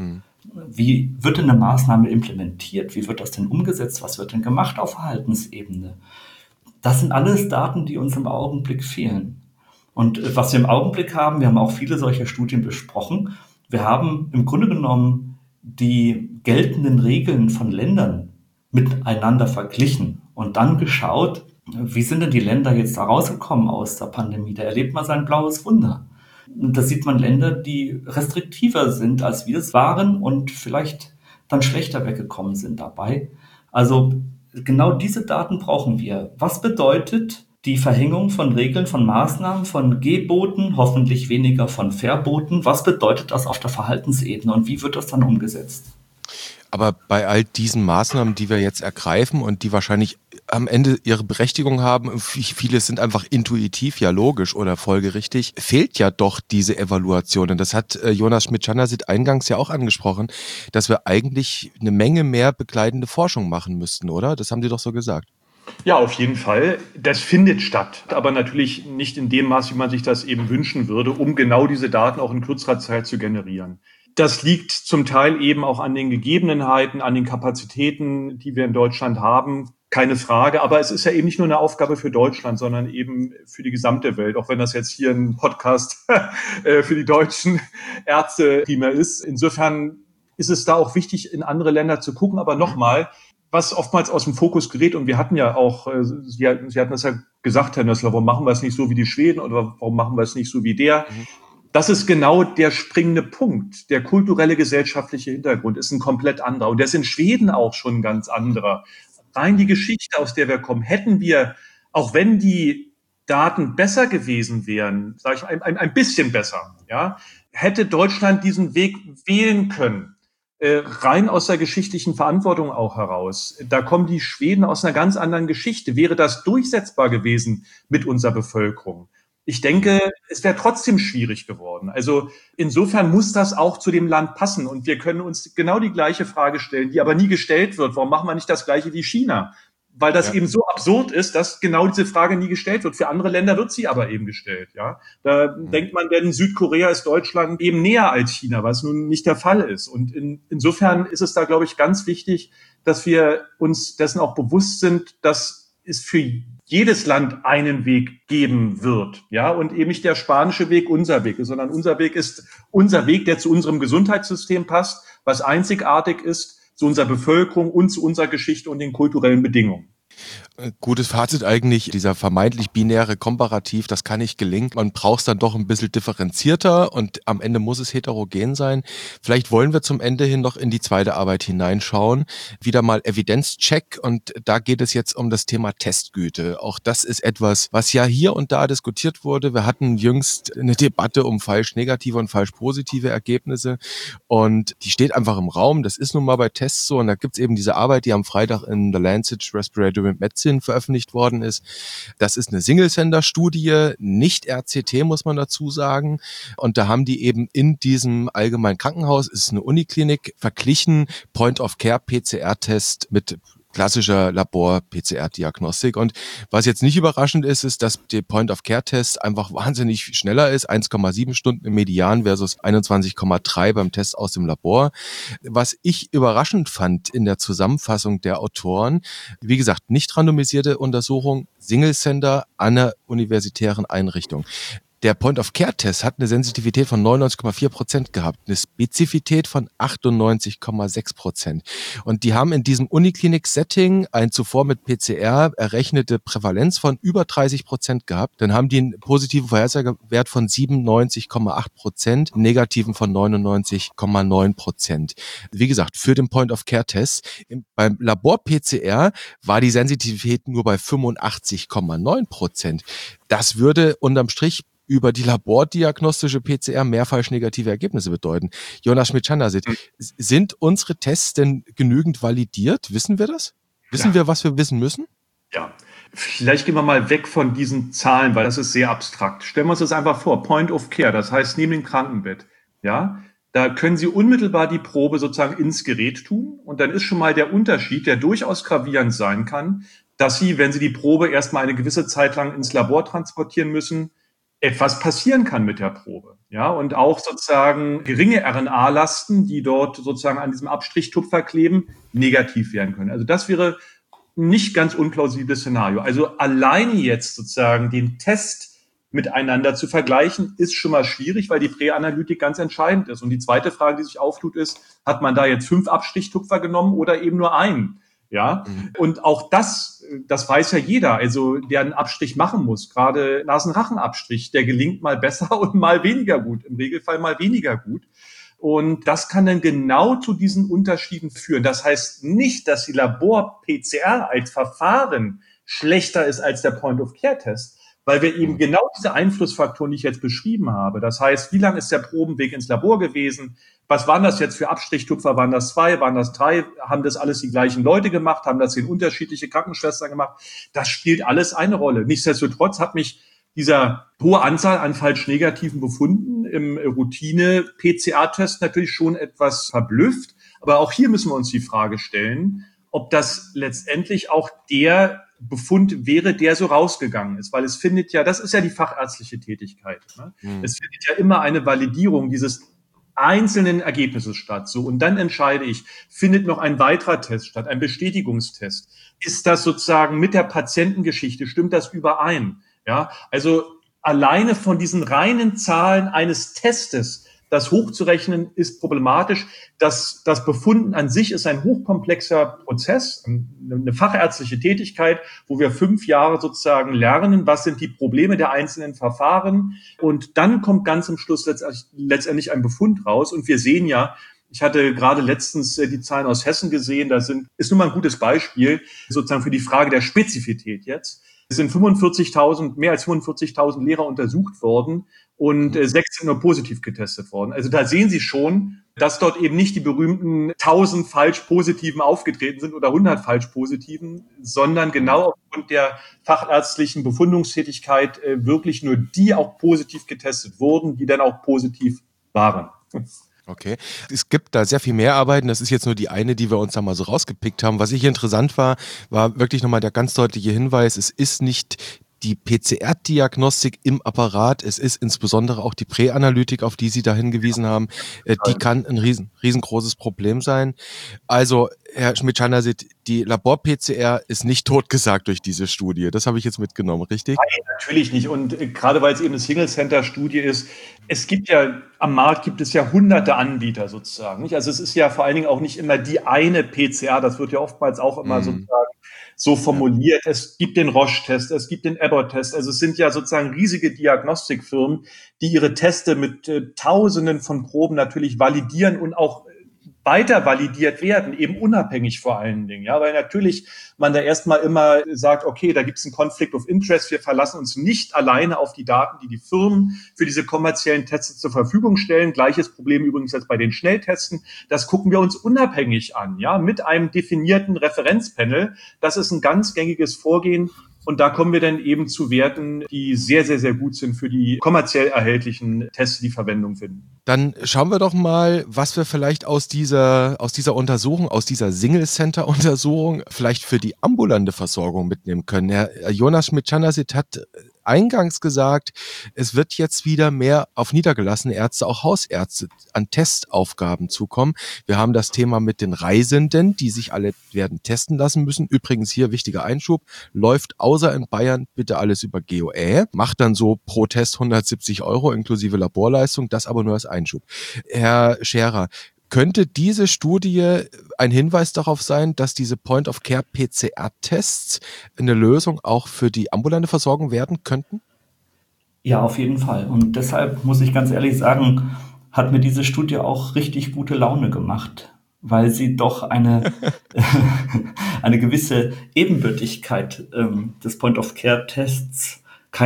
B: wie wird denn eine Maßnahme implementiert? Wie wird das denn umgesetzt? Was wird denn gemacht auf Verhaltensebene? Das sind alles Daten, die uns im Augenblick fehlen. Und was wir im Augenblick haben, wir haben auch viele solcher Studien besprochen. Wir haben im Grunde genommen die geltenden Regeln von Ländern miteinander verglichen und dann geschaut, wie sind denn die Länder jetzt da rausgekommen aus der Pandemie? Da erlebt man sein blaues Wunder. Und da sieht man Länder, die restriktiver sind, als wir es waren und vielleicht dann schlechter weggekommen sind dabei. Also genau diese Daten brauchen wir. Was bedeutet die Verhängung von Regeln, von Maßnahmen, von Geboten, hoffentlich weniger von Verboten? Was bedeutet das auf der Verhaltensebene und wie wird das dann umgesetzt?
A: Aber bei all diesen Maßnahmen, die wir jetzt ergreifen und die wahrscheinlich am Ende ihre Berechtigung haben, viele sind einfach intuitiv, ja logisch oder folgerichtig, fehlt ja doch diese Evaluation. Und das hat Jonas Schmidt-Schanasit eingangs ja auch angesprochen, dass wir eigentlich eine Menge mehr begleitende Forschung machen müssten, oder? Das haben Sie doch so gesagt.
C: Ja, auf jeden Fall. Das findet statt, aber natürlich nicht in dem Maß, wie man sich das eben wünschen würde, um genau diese Daten auch in kürzerer Zeit zu generieren. Das liegt zum Teil eben auch an den Gegebenheiten, an den Kapazitäten, die wir in Deutschland haben. Keine Frage. Aber es ist ja eben nicht nur eine Aufgabe für Deutschland, sondern eben für die gesamte Welt. Auch wenn das jetzt hier ein Podcast für die deutschen Ärzte primär ist. Insofern ist es da auch wichtig, in andere Länder zu gucken. Aber nochmal, was oftmals aus dem Fokus gerät, und wir hatten ja auch, Sie hatten das ja gesagt, Herr Nössler, warum machen wir es nicht so wie die Schweden oder warum machen wir es nicht so wie der? Das ist genau der springende Punkt. Der kulturelle, gesellschaftliche Hintergrund ist ein komplett anderer. Und der ist in Schweden auch schon ein ganz anderer. Rein die Geschichte, aus der wir kommen, hätten wir, auch wenn die Daten besser gewesen wären, sage ich ein bisschen besser, ja, hätte Deutschland diesen Weg wählen können. Rein aus der geschichtlichen Verantwortung auch heraus. Da kommen die Schweden aus einer ganz anderen Geschichte. Wäre das durchsetzbar gewesen mit unserer Bevölkerung? Ich denke, es wäre trotzdem schwierig geworden. Also insofern muss das auch zu dem Land passen. Und wir können uns genau die gleiche Frage stellen, die aber nie gestellt wird. Warum machen wir nicht das Gleiche wie China? Weil das eben so absurd ist, dass genau diese Frage nie gestellt wird. Für andere Länder wird sie aber eben gestellt. Ja, da denkt man, denn Südkorea ist Deutschland eben näher als China, was nun nicht der Fall ist. Und insofern ist es da, glaube ich, ganz wichtig, dass wir uns dessen auch bewusst sind, dass es für jedes Land einen Weg geben wird, ja, und eben nicht der spanische Weg unser Weg ist, sondern unser Weg ist unser Weg, der zu unserem Gesundheitssystem passt, was einzigartig ist, zu unserer Bevölkerung und zu unserer Geschichte und den kulturellen Bedingungen.
A: Gutes Fazit eigentlich, dieser vermeintlich binäre Komparativ, das kann nicht gelingen. Man braucht es dann doch ein bisschen differenzierter und am Ende muss es heterogen sein. Vielleicht wollen wir zum Ende hin noch in die zweite Arbeit hineinschauen. Wieder mal Evidenzcheck und da geht es jetzt um das Thema Testgüte. Auch das ist etwas, was ja hier und da diskutiert wurde. Wir hatten jüngst eine Debatte um falsch negative und falsch positive Ergebnisse und die steht einfach im Raum. Das ist nun mal bei Tests so und da gibt es eben diese Arbeit, die am Freitag in The Lancet Respiratory Medicine 2018 veröffentlicht worden ist. Das ist eine Single-Sender-Studie, nicht RCT, muss man dazu sagen. Und da haben die eben in diesem allgemeinen Krankenhaus, ist eine Uniklinik, verglichen Point-of-Care-PCR-Test mit klassischer Labor-PCR-Diagnostik. Und was jetzt nicht überraschend ist, ist, dass der Point-of-Care-Test einfach wahnsinnig schneller ist. 1,7 Stunden im Median versus 21,3 beim Test aus dem Labor. Was ich überraschend fand in der Zusammenfassung der Autoren, wie gesagt, nicht randomisierte Untersuchung, Single-Sender an einer universitären Einrichtung. Der Point-of-Care-Test hat eine Sensitivität von 99,4% gehabt, eine Spezifität von 98,6%. Und die haben in diesem Uniklinik-Setting ein zuvor mit PCR errechnete Prävalenz von über 30% gehabt. Dann haben die einen positiven Vorhersagewert von 97,8%, negativen von 99,9%. Wie gesagt, für den Point-of-Care-Test. Beim Labor-PCR war die Sensitivität nur bei 85,9%. Das würde unterm Strich über die labordiagnostische PCR mehr falsch negative Ergebnisse bedeuten. Jonas Schmidt-Chandrasit, sind unsere Tests denn genügend validiert? Wissen wir das? Wissen wir, was wir wissen müssen?
C: Ja, vielleicht gehen wir mal weg von diesen Zahlen, weil das ist sehr abstrakt. Stellen wir uns das einfach vor, Point of Care, das heißt neben dem Krankenbett, ja, da können Sie unmittelbar die Probe sozusagen ins Gerät tun und dann ist schon mal der Unterschied, der durchaus gravierend sein kann, dass Sie, wenn Sie die Probe erstmal eine gewisse Zeit lang ins Labor transportieren müssen, etwas passieren kann mit der Probe. Ja, und auch sozusagen geringe RNA-Lasten, die dort sozusagen an diesem Abstrichtupfer kleben, negativ werden können. Also das wäre nicht ganz unplausibles Szenario. Also alleine jetzt sozusagen den Test miteinander zu vergleichen, ist schon mal schwierig, weil die Präanalytik ganz entscheidend ist. Und die zweite Frage, die sich auftut, ist, hat man da jetzt 5 Abstrichtupfer genommen oder eben nur einen? Ja, und auch das weiß ja jeder, also der einen Abstrich machen muss, gerade Nasenrachenabstrich, der gelingt mal besser und mal weniger gut, im Regelfall mal weniger gut. Und das kann dann genau zu diesen Unterschieden führen. Das heißt nicht, dass die Labor-PCR als Verfahren schlechter ist als der Point-of-Care-Test, weil wir eben genau diese Einflussfaktoren, die ich jetzt beschrieben habe, das heißt, wie lang ist der Probenweg ins Labor gewesen, was waren das jetzt für Abstrichtupfer, waren das 2, waren das 3, haben das alles die gleichen Leute gemacht, haben das in unterschiedliche Krankenschwestern gemacht, das spielt alles eine Rolle. Nichtsdestotrotz hat mich dieser hohe Anzahl an falsch negativen Befunden im Routine-PCR-Test natürlich schon etwas verblüfft, aber auch hier müssen wir uns die Frage stellen, ob das letztendlich auch der Befund wäre, der so rausgegangen ist, weil es findet ja, das ist ja die fachärztliche Tätigkeit. Ne? Es findet ja immer eine Validierung dieses einzelnen Ergebnisses statt. So, und dann entscheide ich, findet noch ein weiterer Test statt, ein Bestätigungstest? Ist das sozusagen mit der Patientengeschichte, stimmt das überein? Ja, also alleine von diesen reinen Zahlen eines Testes, das hochzurechnen, ist problematisch. Das Befunden an sich ist ein hochkomplexer Prozess, eine fachärztliche Tätigkeit, wo wir 5 Jahre sozusagen lernen, was sind die Probleme der einzelnen Verfahren. Und dann kommt ganz am Schluss letztendlich ein Befund raus. Und wir sehen ja, ich hatte gerade letztens die Zahlen aus Hessen gesehen, ist nun mal ein gutes Beispiel sozusagen für die Frage der Spezifität jetzt. Es sind mehr als 45.000 Lehrer untersucht worden und 6 sind nur positiv getestet worden. Also da sehen Sie schon, dass dort eben nicht die berühmten 1000 falsch Positiven aufgetreten sind oder 100 falsch Positiven, sondern genau aufgrund der fachärztlichen Befundungstätigkeit wirklich nur die auch positiv getestet wurden, die dann auch positiv waren.
A: Okay. Es gibt da sehr viel mehr Arbeiten. Das ist jetzt nur die eine, die wir uns da mal so rausgepickt haben. Was hier interessant war wirklich nochmal der ganz deutliche Hinweis, es ist nicht die PCR-Diagnostik im Apparat, es ist insbesondere auch die Präanalytik, auf die Sie da hingewiesen haben, die kann ein riesengroßes Problem sein. Also, Herr Schmidt-Chandrasit, die Labor-PCR ist nicht totgesagt durch diese Studie. Das habe ich jetzt mitgenommen, richtig?
C: Nein, natürlich nicht. Und gerade weil es eben eine Single-Center-Studie ist, am Markt gibt es ja hunderte Anbieter sozusagen. Nicht? Also es ist ja vor allen Dingen auch nicht immer die eine PCR, das wird ja oftmals auch immer sozusagen so formuliert. Ja. Es gibt den Roche-Test, es gibt den Abbott-Test. Also es sind ja sozusagen riesige Diagnostikfirmen, die ihre Teste mit Tausenden von Proben natürlich validieren und auch weiter validiert werden, eben unabhängig vor allen Dingen. Ja, weil natürlich man da erstmal immer sagt, okay, da gibt es einen Conflict of Interest, wir verlassen uns nicht alleine auf die Daten, die die Firmen für diese kommerziellen Tests zur Verfügung stellen. Gleiches Problem übrigens jetzt bei den Schnelltesten. Das gucken wir uns unabhängig an, ja, mit einem definierten Referenzpanel. Das ist ein ganz gängiges Vorgehen. Und da kommen wir dann eben zu Werten, die sehr, sehr, sehr gut sind für die kommerziell erhältlichen Tests, die Verwendung finden.
A: Dann schauen wir doch mal, was wir vielleicht aus dieser Untersuchung, aus dieser Single-Center-Untersuchung vielleicht für die ambulante Versorgung mitnehmen können. Herr Jonas Schmidt-Czandersit hat eingangs gesagt, es wird jetzt wieder mehr auf niedergelassene Ärzte, auch Hausärzte, an Testaufgaben zukommen. Wir haben das Thema mit den Reisenden, die sich alle werden testen lassen müssen. Übrigens hier wichtiger Einschub, läuft außer in Bayern bitte alles über GOE, macht dann so pro Test 170 € inklusive Laborleistung, das aber nur als Einschub. Herr Scherer, könnte diese Studie ein Hinweis darauf sein, dass diese Point-of-Care-PCR-Tests eine Lösung auch für die ambulante Versorgung werden könnten?
B: Ja, auf jeden Fall. Und deshalb muss ich ganz ehrlich sagen, hat mir diese Studie auch richtig gute Laune gemacht, weil sie doch eine gewisse Ebenbürtigkeit des Point-of-Care-Tests,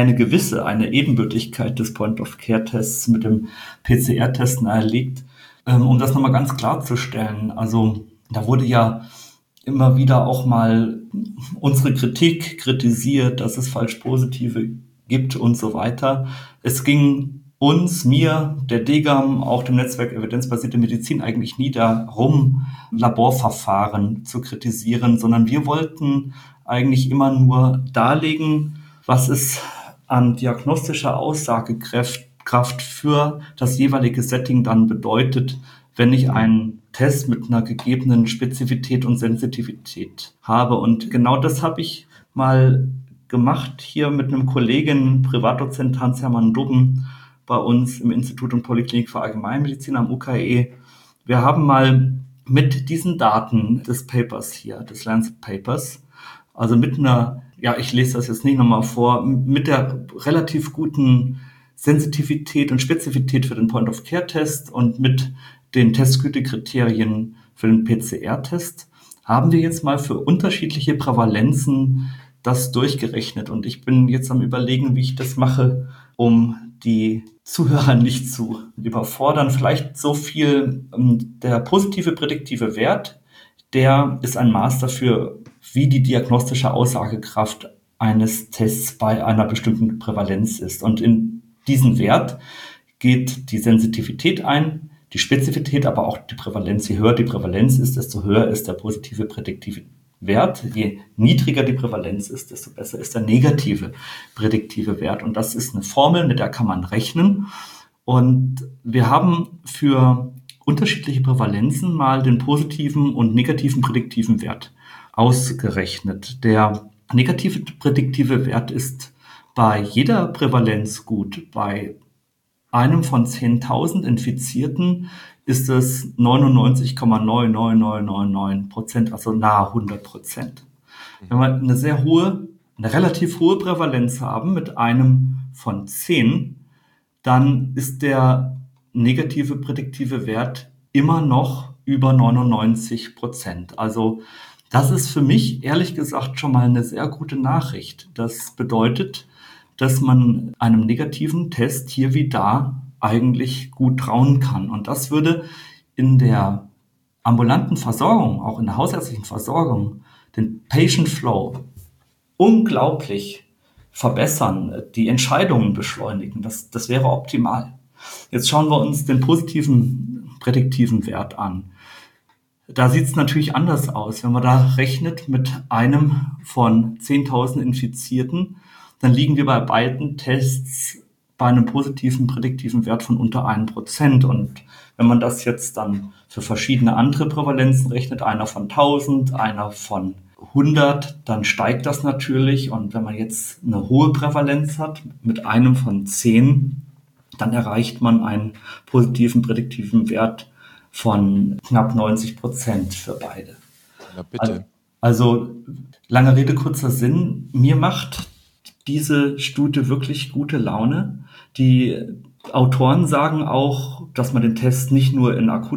B: eine Ebenbürtigkeit des Point-of-Care-Tests mit dem PCR-Testen erlegt. Um das nochmal ganz klarzustellen, also da wurde ja immer wieder auch mal unsere Kritik kritisiert, dass es Falschpositive gibt und so weiter. Es ging mir, der DGAM, auch dem Netzwerk Evidenzbasierte Medizin eigentlich nie darum, Laborverfahren zu kritisieren, sondern wir wollten eigentlich immer nur darlegen, was es an diagnostischer Aussagekraft für das jeweilige Setting dann bedeutet, wenn ich einen Test mit einer gegebenen Spezifität und Sensitivität habe. Und genau das habe ich mal gemacht hier mit einem Kollegen, Privatdozent Hans-Hermann Dubben, bei uns im Institut und Poliklinik für Allgemeinmedizin am UKE. Wir haben mal mit diesen Daten des Papers hier, des Lancet Papers, also mit einer, ich lese das jetzt nicht nochmal vor, mit der relativ guten Sensitivität und Spezifität für den Point-of-Care-Test und mit den Testgütekriterien für den PCR-Test haben wir jetzt mal für unterschiedliche Prävalenzen das durchgerechnet. Und ich bin jetzt am Überlegen, wie ich das mache, um die Zuhörer nicht zu überfordern. Vielleicht so viel, der positive prädiktive Wert, der ist ein Maß dafür, wie die diagnostische Aussagekraft eines Tests bei einer bestimmten Prävalenz ist. Und in diesen Wert geht die Sensitivität ein, die Spezifität, aber auch die Prävalenz. Je höher die Prävalenz ist, desto höher ist der positive prädiktive Wert. Je niedriger die Prävalenz ist, desto besser ist der negative prädiktive Wert. Und das ist eine Formel, mit der kann man rechnen. Und wir haben für unterschiedliche Prävalenzen mal den positiven und negativen prädiktiven Wert ausgerechnet. Der negative prädiktive Wert ist bei jeder Prävalenz gut. Bei einem von 10.000 Infizierten ist es 99,99999%, also nahe 100%. Wenn wir eine relativ hohe Prävalenz haben mit einem von 10, dann ist der negative prädiktive Wert immer noch über 99%. Also das ist für mich ehrlich gesagt schon mal eine sehr gute Nachricht. Das bedeutet, dass man einem negativen Test hier wie da eigentlich gut trauen kann. Und das würde in der ambulanten Versorgung, auch in der hausärztlichen Versorgung, den Patient Flow unglaublich verbessern, die Entscheidungen beschleunigen. Das wäre optimal. Jetzt schauen wir uns den positiven prädiktiven Wert an. Da sieht es natürlich anders aus. Wenn man da rechnet mit einem von 10.000 Infizierten, dann liegen wir bei beiden Tests bei einem positiven prädiktiven Wert von unter 1%. Und wenn man das jetzt dann für verschiedene andere Prävalenzen rechnet, einer von 1000, einer von 100, dann steigt das natürlich. Und wenn man jetzt eine hohe Prävalenz hat, mit einem von 10, dann erreicht man einen positiven prädiktiven Wert von knapp 90% für beide.
A: Ja, bitte.
B: Also lange Rede, kurzer Sinn. Mir macht diese Studie wirklich gute Laune. Die Autoren sagen auch, dass man den Test nicht nur in akut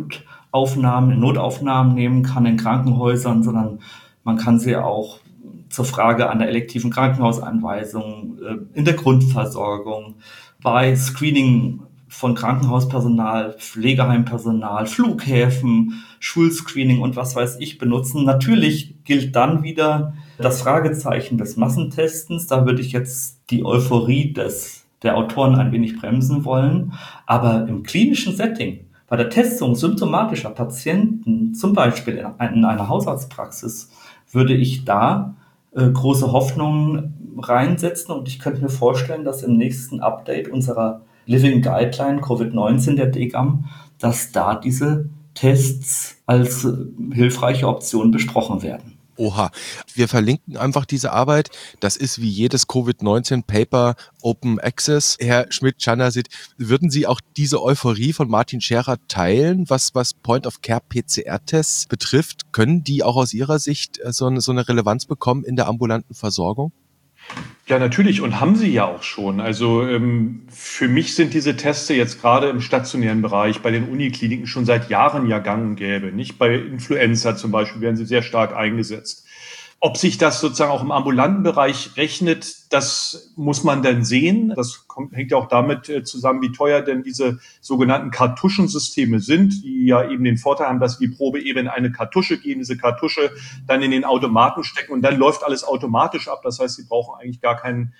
B: Aufnahmen, in Notaufnahmen nehmen kann in Krankenhäusern, sondern man kann sie auch zur Frage einer elektiven Krankenhauseinweisung, in der Grundversorgung, bei Screening von Krankenhauspersonal, Pflegeheimpersonal, Flughäfen, Schulscreening und was weiß ich benutzen. Natürlich gilt dann wieder das Fragezeichen des Massentestens. Da würde ich jetzt die Euphorie der Autoren ein wenig bremsen wollen. Aber im klinischen Setting, bei der Testung symptomatischer Patienten, zum Beispiel in einer Hausarztpraxis, würde ich da große Hoffnungen reinsetzen. Und ich könnte mir vorstellen, dass im nächsten Update unserer Living Guideline Covid-19 der DGAM, dass da diese Tests als hilfreiche Option besprochen werden.
A: Oha, wir verlinken einfach diese Arbeit. Das ist wie jedes Covid-19-Paper Open Access. Herr Schmidt-Czandersit, würden Sie auch diese Euphorie von Martin Scherer teilen, was Point-of-Care-PCR-Tests betrifft? Können die auch aus Ihrer Sicht so eine Relevanz bekommen in der ambulanten Versorgung?
C: Ja, natürlich und haben sie ja auch schon. Also für mich sind diese Tests jetzt gerade im stationären Bereich bei den Unikliniken schon seit Jahren ja gang und gäbe. Nicht bei Influenza zum Beispiel werden sie sehr stark eingesetzt. Ob sich das sozusagen auch im ambulanten Bereich rechnet, das muss man dann sehen. Das hängt ja auch damit zusammen, wie teuer denn diese sogenannten Kartuschensysteme sind, die ja eben den Vorteil haben, dass die Probe eben in eine Kartusche gehen, diese Kartusche dann in den Automaten stecken und dann läuft alles automatisch ab. Das heißt, sie brauchen eigentlich gar kein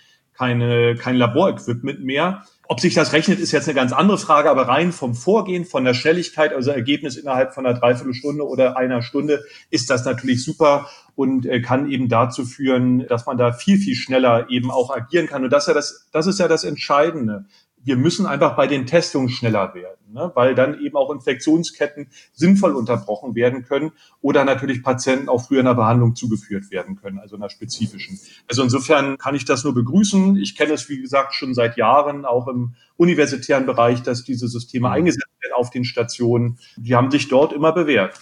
C: Laborequipment mehr. Ob sich das rechnet, ist jetzt eine ganz andere Frage, aber rein vom Vorgehen, von der Schnelligkeit, also Ergebnis innerhalb von einer Dreiviertelstunde oder einer Stunde, ist das natürlich super und kann eben dazu führen, dass man da viel, viel schneller eben auch agieren kann. Und das ist ja das Entscheidende. Wir müssen einfach bei den Testungen schneller werden, ne? Weil dann eben auch Infektionsketten sinnvoll unterbrochen werden können oder natürlich Patienten auch früher einer Behandlung zugeführt werden können, also einer spezifischen. Also insofern kann ich das nur begrüßen. Ich kenne es, wie gesagt, schon seit Jahren, auch im universitären Bereich, dass diese Systeme eingesetzt werden auf den Stationen. Die haben sich dort immer bewährt.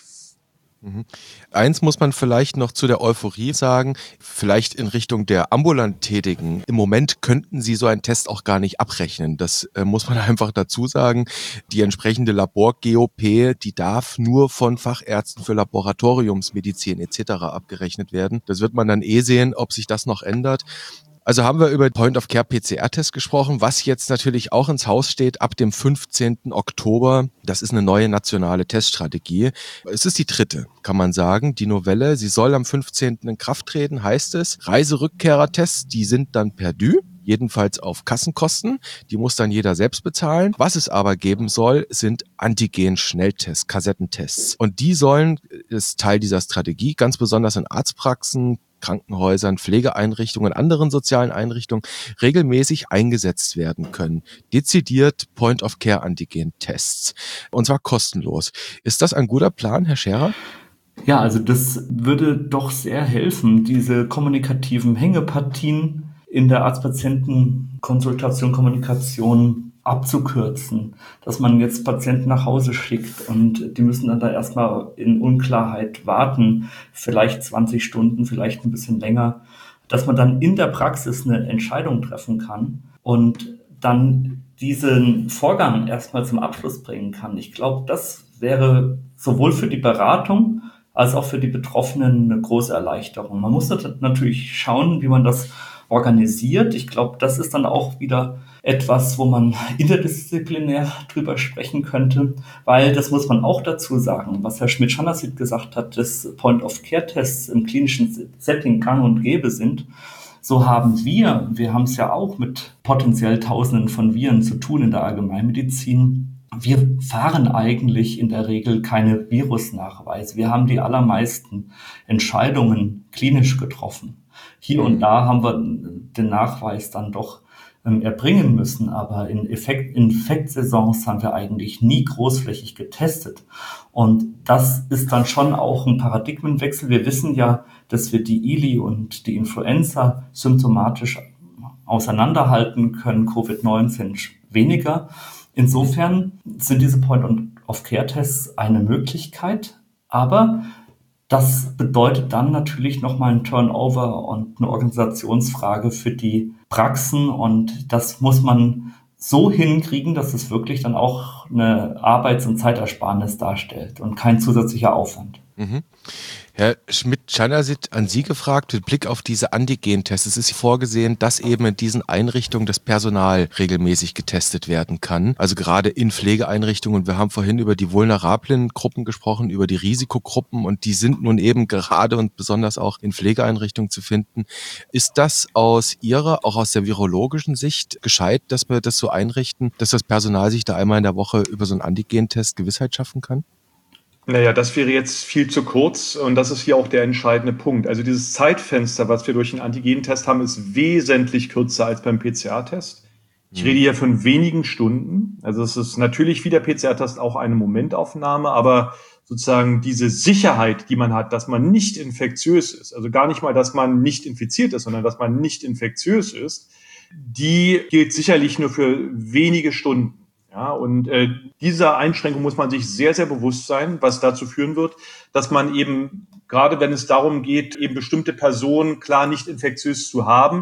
A: Eins muss man vielleicht noch zu der Euphorie sagen, vielleicht in Richtung der ambulant Tätigen. Im Moment könnten sie so einen Test auch gar nicht abrechnen. Das muss man einfach dazu sagen. Die entsprechende Labor-GOP, die darf nur von Fachärzten für Laboratoriumsmedizin etc. abgerechnet werden. Das wird man dann sehen, ob sich das noch ändert. Also haben wir über Point-of-Care-PCR-Test gesprochen, was jetzt natürlich auch ins Haus steht ab dem 15. Oktober. Das ist eine neue nationale Teststrategie. Es ist die dritte, kann man sagen, die Novelle. Sie soll am 15. in Kraft treten, heißt es. Reiserückkehrertests, die sind dann perdu, jedenfalls auf Kassenkosten. Die muss dann jeder selbst bezahlen. Was es aber geben soll, sind Antigen-Schnelltests, Kassettentests. Und die sollen, ist Teil dieser Strategie, ganz besonders in Arztpraxen, Krankenhäusern, Pflegeeinrichtungen, anderen sozialen Einrichtungen regelmäßig eingesetzt werden können. Dezidiert Point-of-Care-Antigen-Tests. Und zwar kostenlos. Ist das ein guter Plan, Herr Scherer?
B: Ja, also das würde doch sehr helfen, diese kommunikativen Hängepartien in der Arzt-Patienten-Konsultation, Kommunikation abzukürzen, dass man jetzt Patienten nach Hause schickt und die müssen dann da erstmal in Unklarheit warten, vielleicht 20 Stunden, vielleicht ein bisschen länger, dass man dann in der Praxis eine Entscheidung treffen kann und dann diesen Vorgang erstmal zum Abschluss bringen kann. Ich glaube, das wäre sowohl für die Beratung als auch für die Betroffenen eine große Erleichterung. Man muss natürlich schauen, wie man das organisiert. Ich glaube, das ist dann auch wieder etwas, wo man interdisziplinär drüber sprechen könnte, weil das muss man auch dazu sagen, was Herr Schmidt-Czandersit gesagt hat, dass Point-of-Care-Tests im klinischen Setting gang und gäbe sind. So haben wir haben es ja auch mit potenziell Tausenden von Viren zu tun in der Allgemeinmedizin. Wir fahren eigentlich in der Regel keine Virusnachweise. Wir haben die allermeisten Entscheidungen klinisch getroffen. Hier und da haben wir den Nachweis dann doch erbringen müssen, aber in Infektsaisons haben wir eigentlich nie großflächig getestet. Und das ist dann schon auch ein Paradigmenwechsel. Wir wissen ja, dass wir die ILI und die Influenza symptomatisch auseinanderhalten können, Covid-19 weniger. Insofern sind diese Point-of-Care-Tests eine Möglichkeit, aber das bedeutet dann natürlich nochmal ein Turnover und eine Organisationsfrage für die Praxen und das muss man so hinkriegen, dass es wirklich dann auch eine Arbeits- und Zeitersparnis darstellt und kein zusätzlicher Aufwand.
A: Mhm. Herr Schmidt-Czernasit, an Sie gefragt, mit Blick auf diese Antigen-Tests. Es ist vorgesehen, dass eben in diesen Einrichtungen das Personal regelmäßig getestet werden kann. Also gerade in Pflegeeinrichtungen. Wir haben vorhin über die vulnerablen Gruppen gesprochen, über die Risikogruppen, und die sind nun eben gerade und besonders auch in Pflegeeinrichtungen zu finden. Ist das aus Ihrer, auch aus der virologischen Sicht gescheit, dass wir das so einrichten, dass das Personal sich da einmal in der Woche über so einen Antigen-Test Gewissheit schaffen kann?
C: Naja, das wäre jetzt viel zu kurz und das ist hier auch der entscheidende Punkt. Also dieses Zeitfenster, was wir durch den Antigentest haben, ist wesentlich kürzer als beim PCR-Test. Ich rede hier von wenigen Stunden. Also es ist natürlich wie der PCR-Test auch eine Momentaufnahme, aber sozusagen diese Sicherheit, die man hat, dass man nicht infektiös ist, also gar nicht mal, dass man nicht infiziert ist, sondern dass man nicht infektiös ist, die gilt sicherlich nur für wenige Stunden. Ja, und dieser Einschränkung muss man sich sehr, sehr bewusst sein, was dazu führen wird, dass man eben, gerade wenn es darum geht, eben bestimmte Personen klar nicht infektiös zu haben,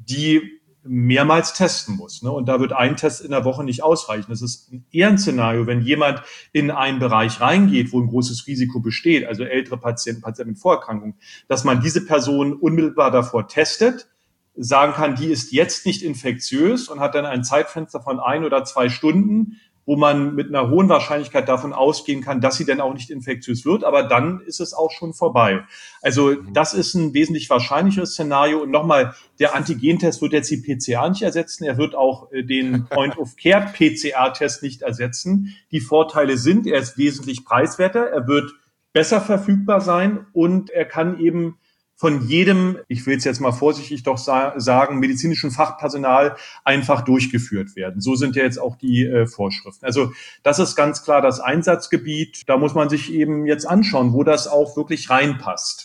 C: die mehrmals testen muss. Ne? Und da wird ein Test in der Woche nicht ausreichen. Das ist eher ein Szenario, wenn jemand in einen Bereich reingeht, wo ein großes Risiko besteht, also ältere Patienten mit Vorerkrankungen, dass man diese Person unmittelbar davor testet, sagen kann, die ist jetzt nicht infektiös und hat dann ein Zeitfenster von 1 oder 2 Stunden, wo man mit einer hohen Wahrscheinlichkeit davon ausgehen kann, dass sie dann auch nicht infektiös wird, aber dann ist es auch schon vorbei. Also das ist ein wesentlich wahrscheinlicheres Szenario. Und nochmal, der Antigentest wird jetzt die PCR nicht ersetzen, er wird auch den Point-of-Care-PCR-Test nicht ersetzen. Die Vorteile sind, er ist wesentlich preiswerter, er wird besser verfügbar sein und er kann eben von jedem, ich will es jetzt mal vorsichtig doch sagen, medizinischen Fachpersonal einfach durchgeführt werden. So sind ja jetzt auch die Vorschriften. Also das ist ganz klar das Einsatzgebiet. Da muss man sich eben jetzt anschauen, wo das auch wirklich reinpasst.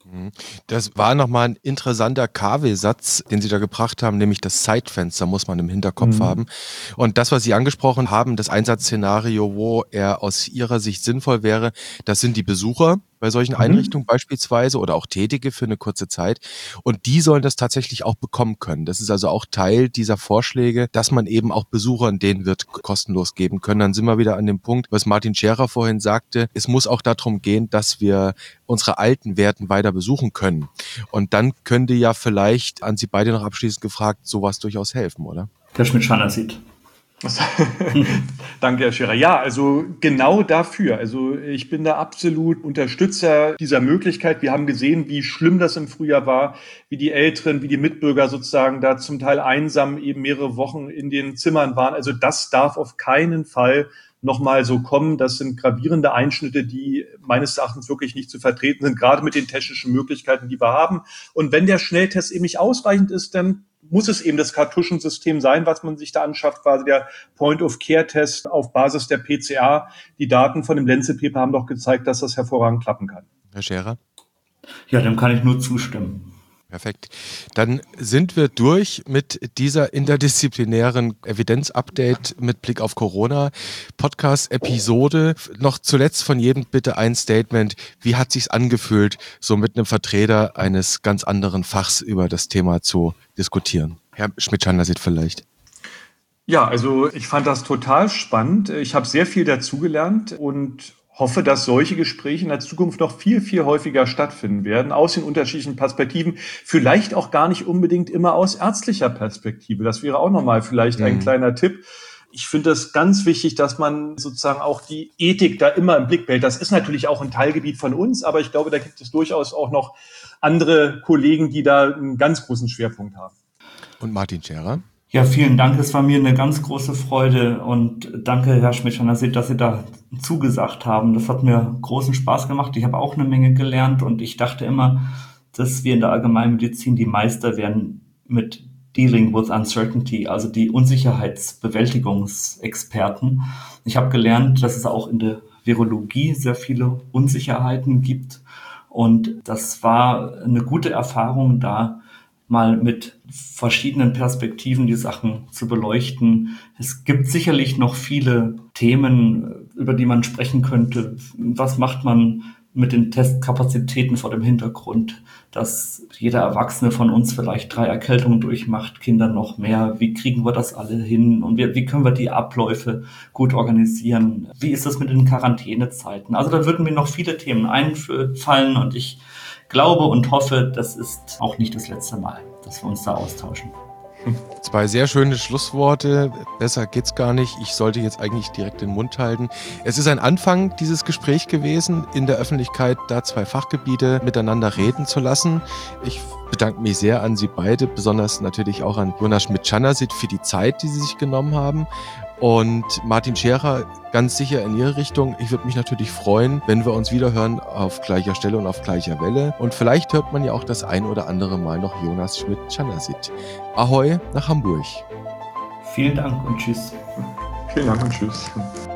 A: Das war nochmal ein interessanter KW-Satz, den Sie da gebracht haben, nämlich das Zeitfenster muss man im Hinterkopf haben. Und das, was Sie angesprochen haben, das Einsatzszenario, wo er aus Ihrer Sicht sinnvoll wäre, das sind die Besucher bei solchen Einrichtungen beispielsweise oder auch Tätige für eine kurze Zeit. Und die sollen das tatsächlich auch bekommen können. Das ist also auch Teil dieser Vorschläge, dass man eben auch Besuchern den wird kostenlos geben können. Dann sind wir wieder an dem Punkt, was Martin Scherer vorhin sagte. Es muss auch darum gehen, dass wir unsere alten Werten weiter besuchen können. Und dann könnte ja vielleicht, an Sie beide noch abschließend gefragt, sowas durchaus helfen, oder?
B: Herr Schmidt-Czernasit.
C: Danke, Herr Scherer. Ja, also genau dafür. Also ich bin da absolut Unterstützer dieser Möglichkeit. Wir haben gesehen, wie schlimm das im Frühjahr war, wie die Älteren, wie die Mitbürger sozusagen da zum Teil einsam eben mehrere Wochen in den Zimmern waren. Also das darf auf keinen Fall nochmal so kommen. Das sind gravierende Einschnitte, die meines Erachtens wirklich nicht zu vertreten sind, gerade mit den technischen Möglichkeiten, die wir haben. Und wenn der Schnelltest eben nicht ausreichend ist, dann muss es eben das Kartuschensystem sein, was man sich da anschafft, quasi der Point-of-Care-Test auf Basis der PCA. Die Daten von dem Lenze-Paper haben doch gezeigt, dass das hervorragend klappen kann.
A: Herr Scherer?
B: Ja, dem kann ich nur zustimmen.
A: Perfekt. Dann sind wir durch mit dieser interdisziplinären Evidenz-Update mit Blick auf Corona-Podcast-Episode. Noch zuletzt von jedem bitte ein Statement. Wie hat sich's angefühlt, so mit einem Vertreter eines ganz anderen Fachs über das Thema zu diskutieren? Herr Schmidt-Czernasit vielleicht.
C: Ja, also ich fand das total spannend. Ich habe sehr viel dazugelernt und hoffe, dass solche Gespräche in der Zukunft noch viel, viel häufiger stattfinden werden, aus den unterschiedlichen Perspektiven, vielleicht auch gar nicht unbedingt immer aus ärztlicher Perspektive. Das wäre auch nochmal vielleicht ein kleiner Tipp. Ich finde es ganz wichtig, dass man sozusagen auch die Ethik da immer im Blick behält. Das ist natürlich auch ein Teilgebiet von uns, aber ich glaube, da gibt es durchaus auch noch andere Kollegen, die da einen ganz großen Schwerpunkt haben.
A: Und Martin Scherer?
B: Ja, vielen Dank. Es war mir eine ganz große Freude und danke, Herr Schmidt-Czernasit, dass Sie da zugesagt haben. Das hat mir großen Spaß gemacht. Ich habe auch eine Menge gelernt und ich dachte immer, dass wir in der Allgemeinmedizin die Meister werden mit Dealing with Uncertainty, also die Unsicherheitsbewältigungsexperten. Ich habe gelernt, dass es auch in der Virologie sehr viele Unsicherheiten gibt und das war eine gute Erfahrung, da mal mit verschiedenen Perspektiven die Sachen zu beleuchten. Es gibt sicherlich noch viele Themen, über die man sprechen könnte. Was macht man mit den Testkapazitäten vor dem Hintergrund, dass jeder Erwachsene von uns vielleicht 3 Erkältungen durchmacht, Kinder noch mehr. Wie kriegen wir das alle hin? Und wie können wir die Abläufe gut organisieren? Wie ist das mit den Quarantänezeiten? Also da würden mir noch viele Themen einfallen und ich glaube und hoffe, das ist auch nicht das letzte Mal, dass wir uns da austauschen.
A: 2 sehr schöne Schlussworte. Besser geht's gar nicht. Ich sollte jetzt eigentlich direkt den Mund halten. Es ist ein Anfang dieses Gespräch gewesen, in der Öffentlichkeit da 2 Fachgebiete miteinander reden zu lassen. Ich bedanke mich sehr an Sie beide, besonders natürlich auch an Jonas Schmidt-Czandersit für die Zeit, die Sie sich genommen haben. Und Martin Scherer, ganz sicher in Ihre Richtung. Ich würde mich natürlich freuen, wenn wir uns wieder hören auf gleicher Stelle und auf gleicher Welle. Und vielleicht hört man ja auch das ein oder andere Mal noch Jonas Schmidt-Czandersit. Ahoi nach Hamburg.
B: Vielen Dank und tschüss.
C: Vielen Dank und tschüss.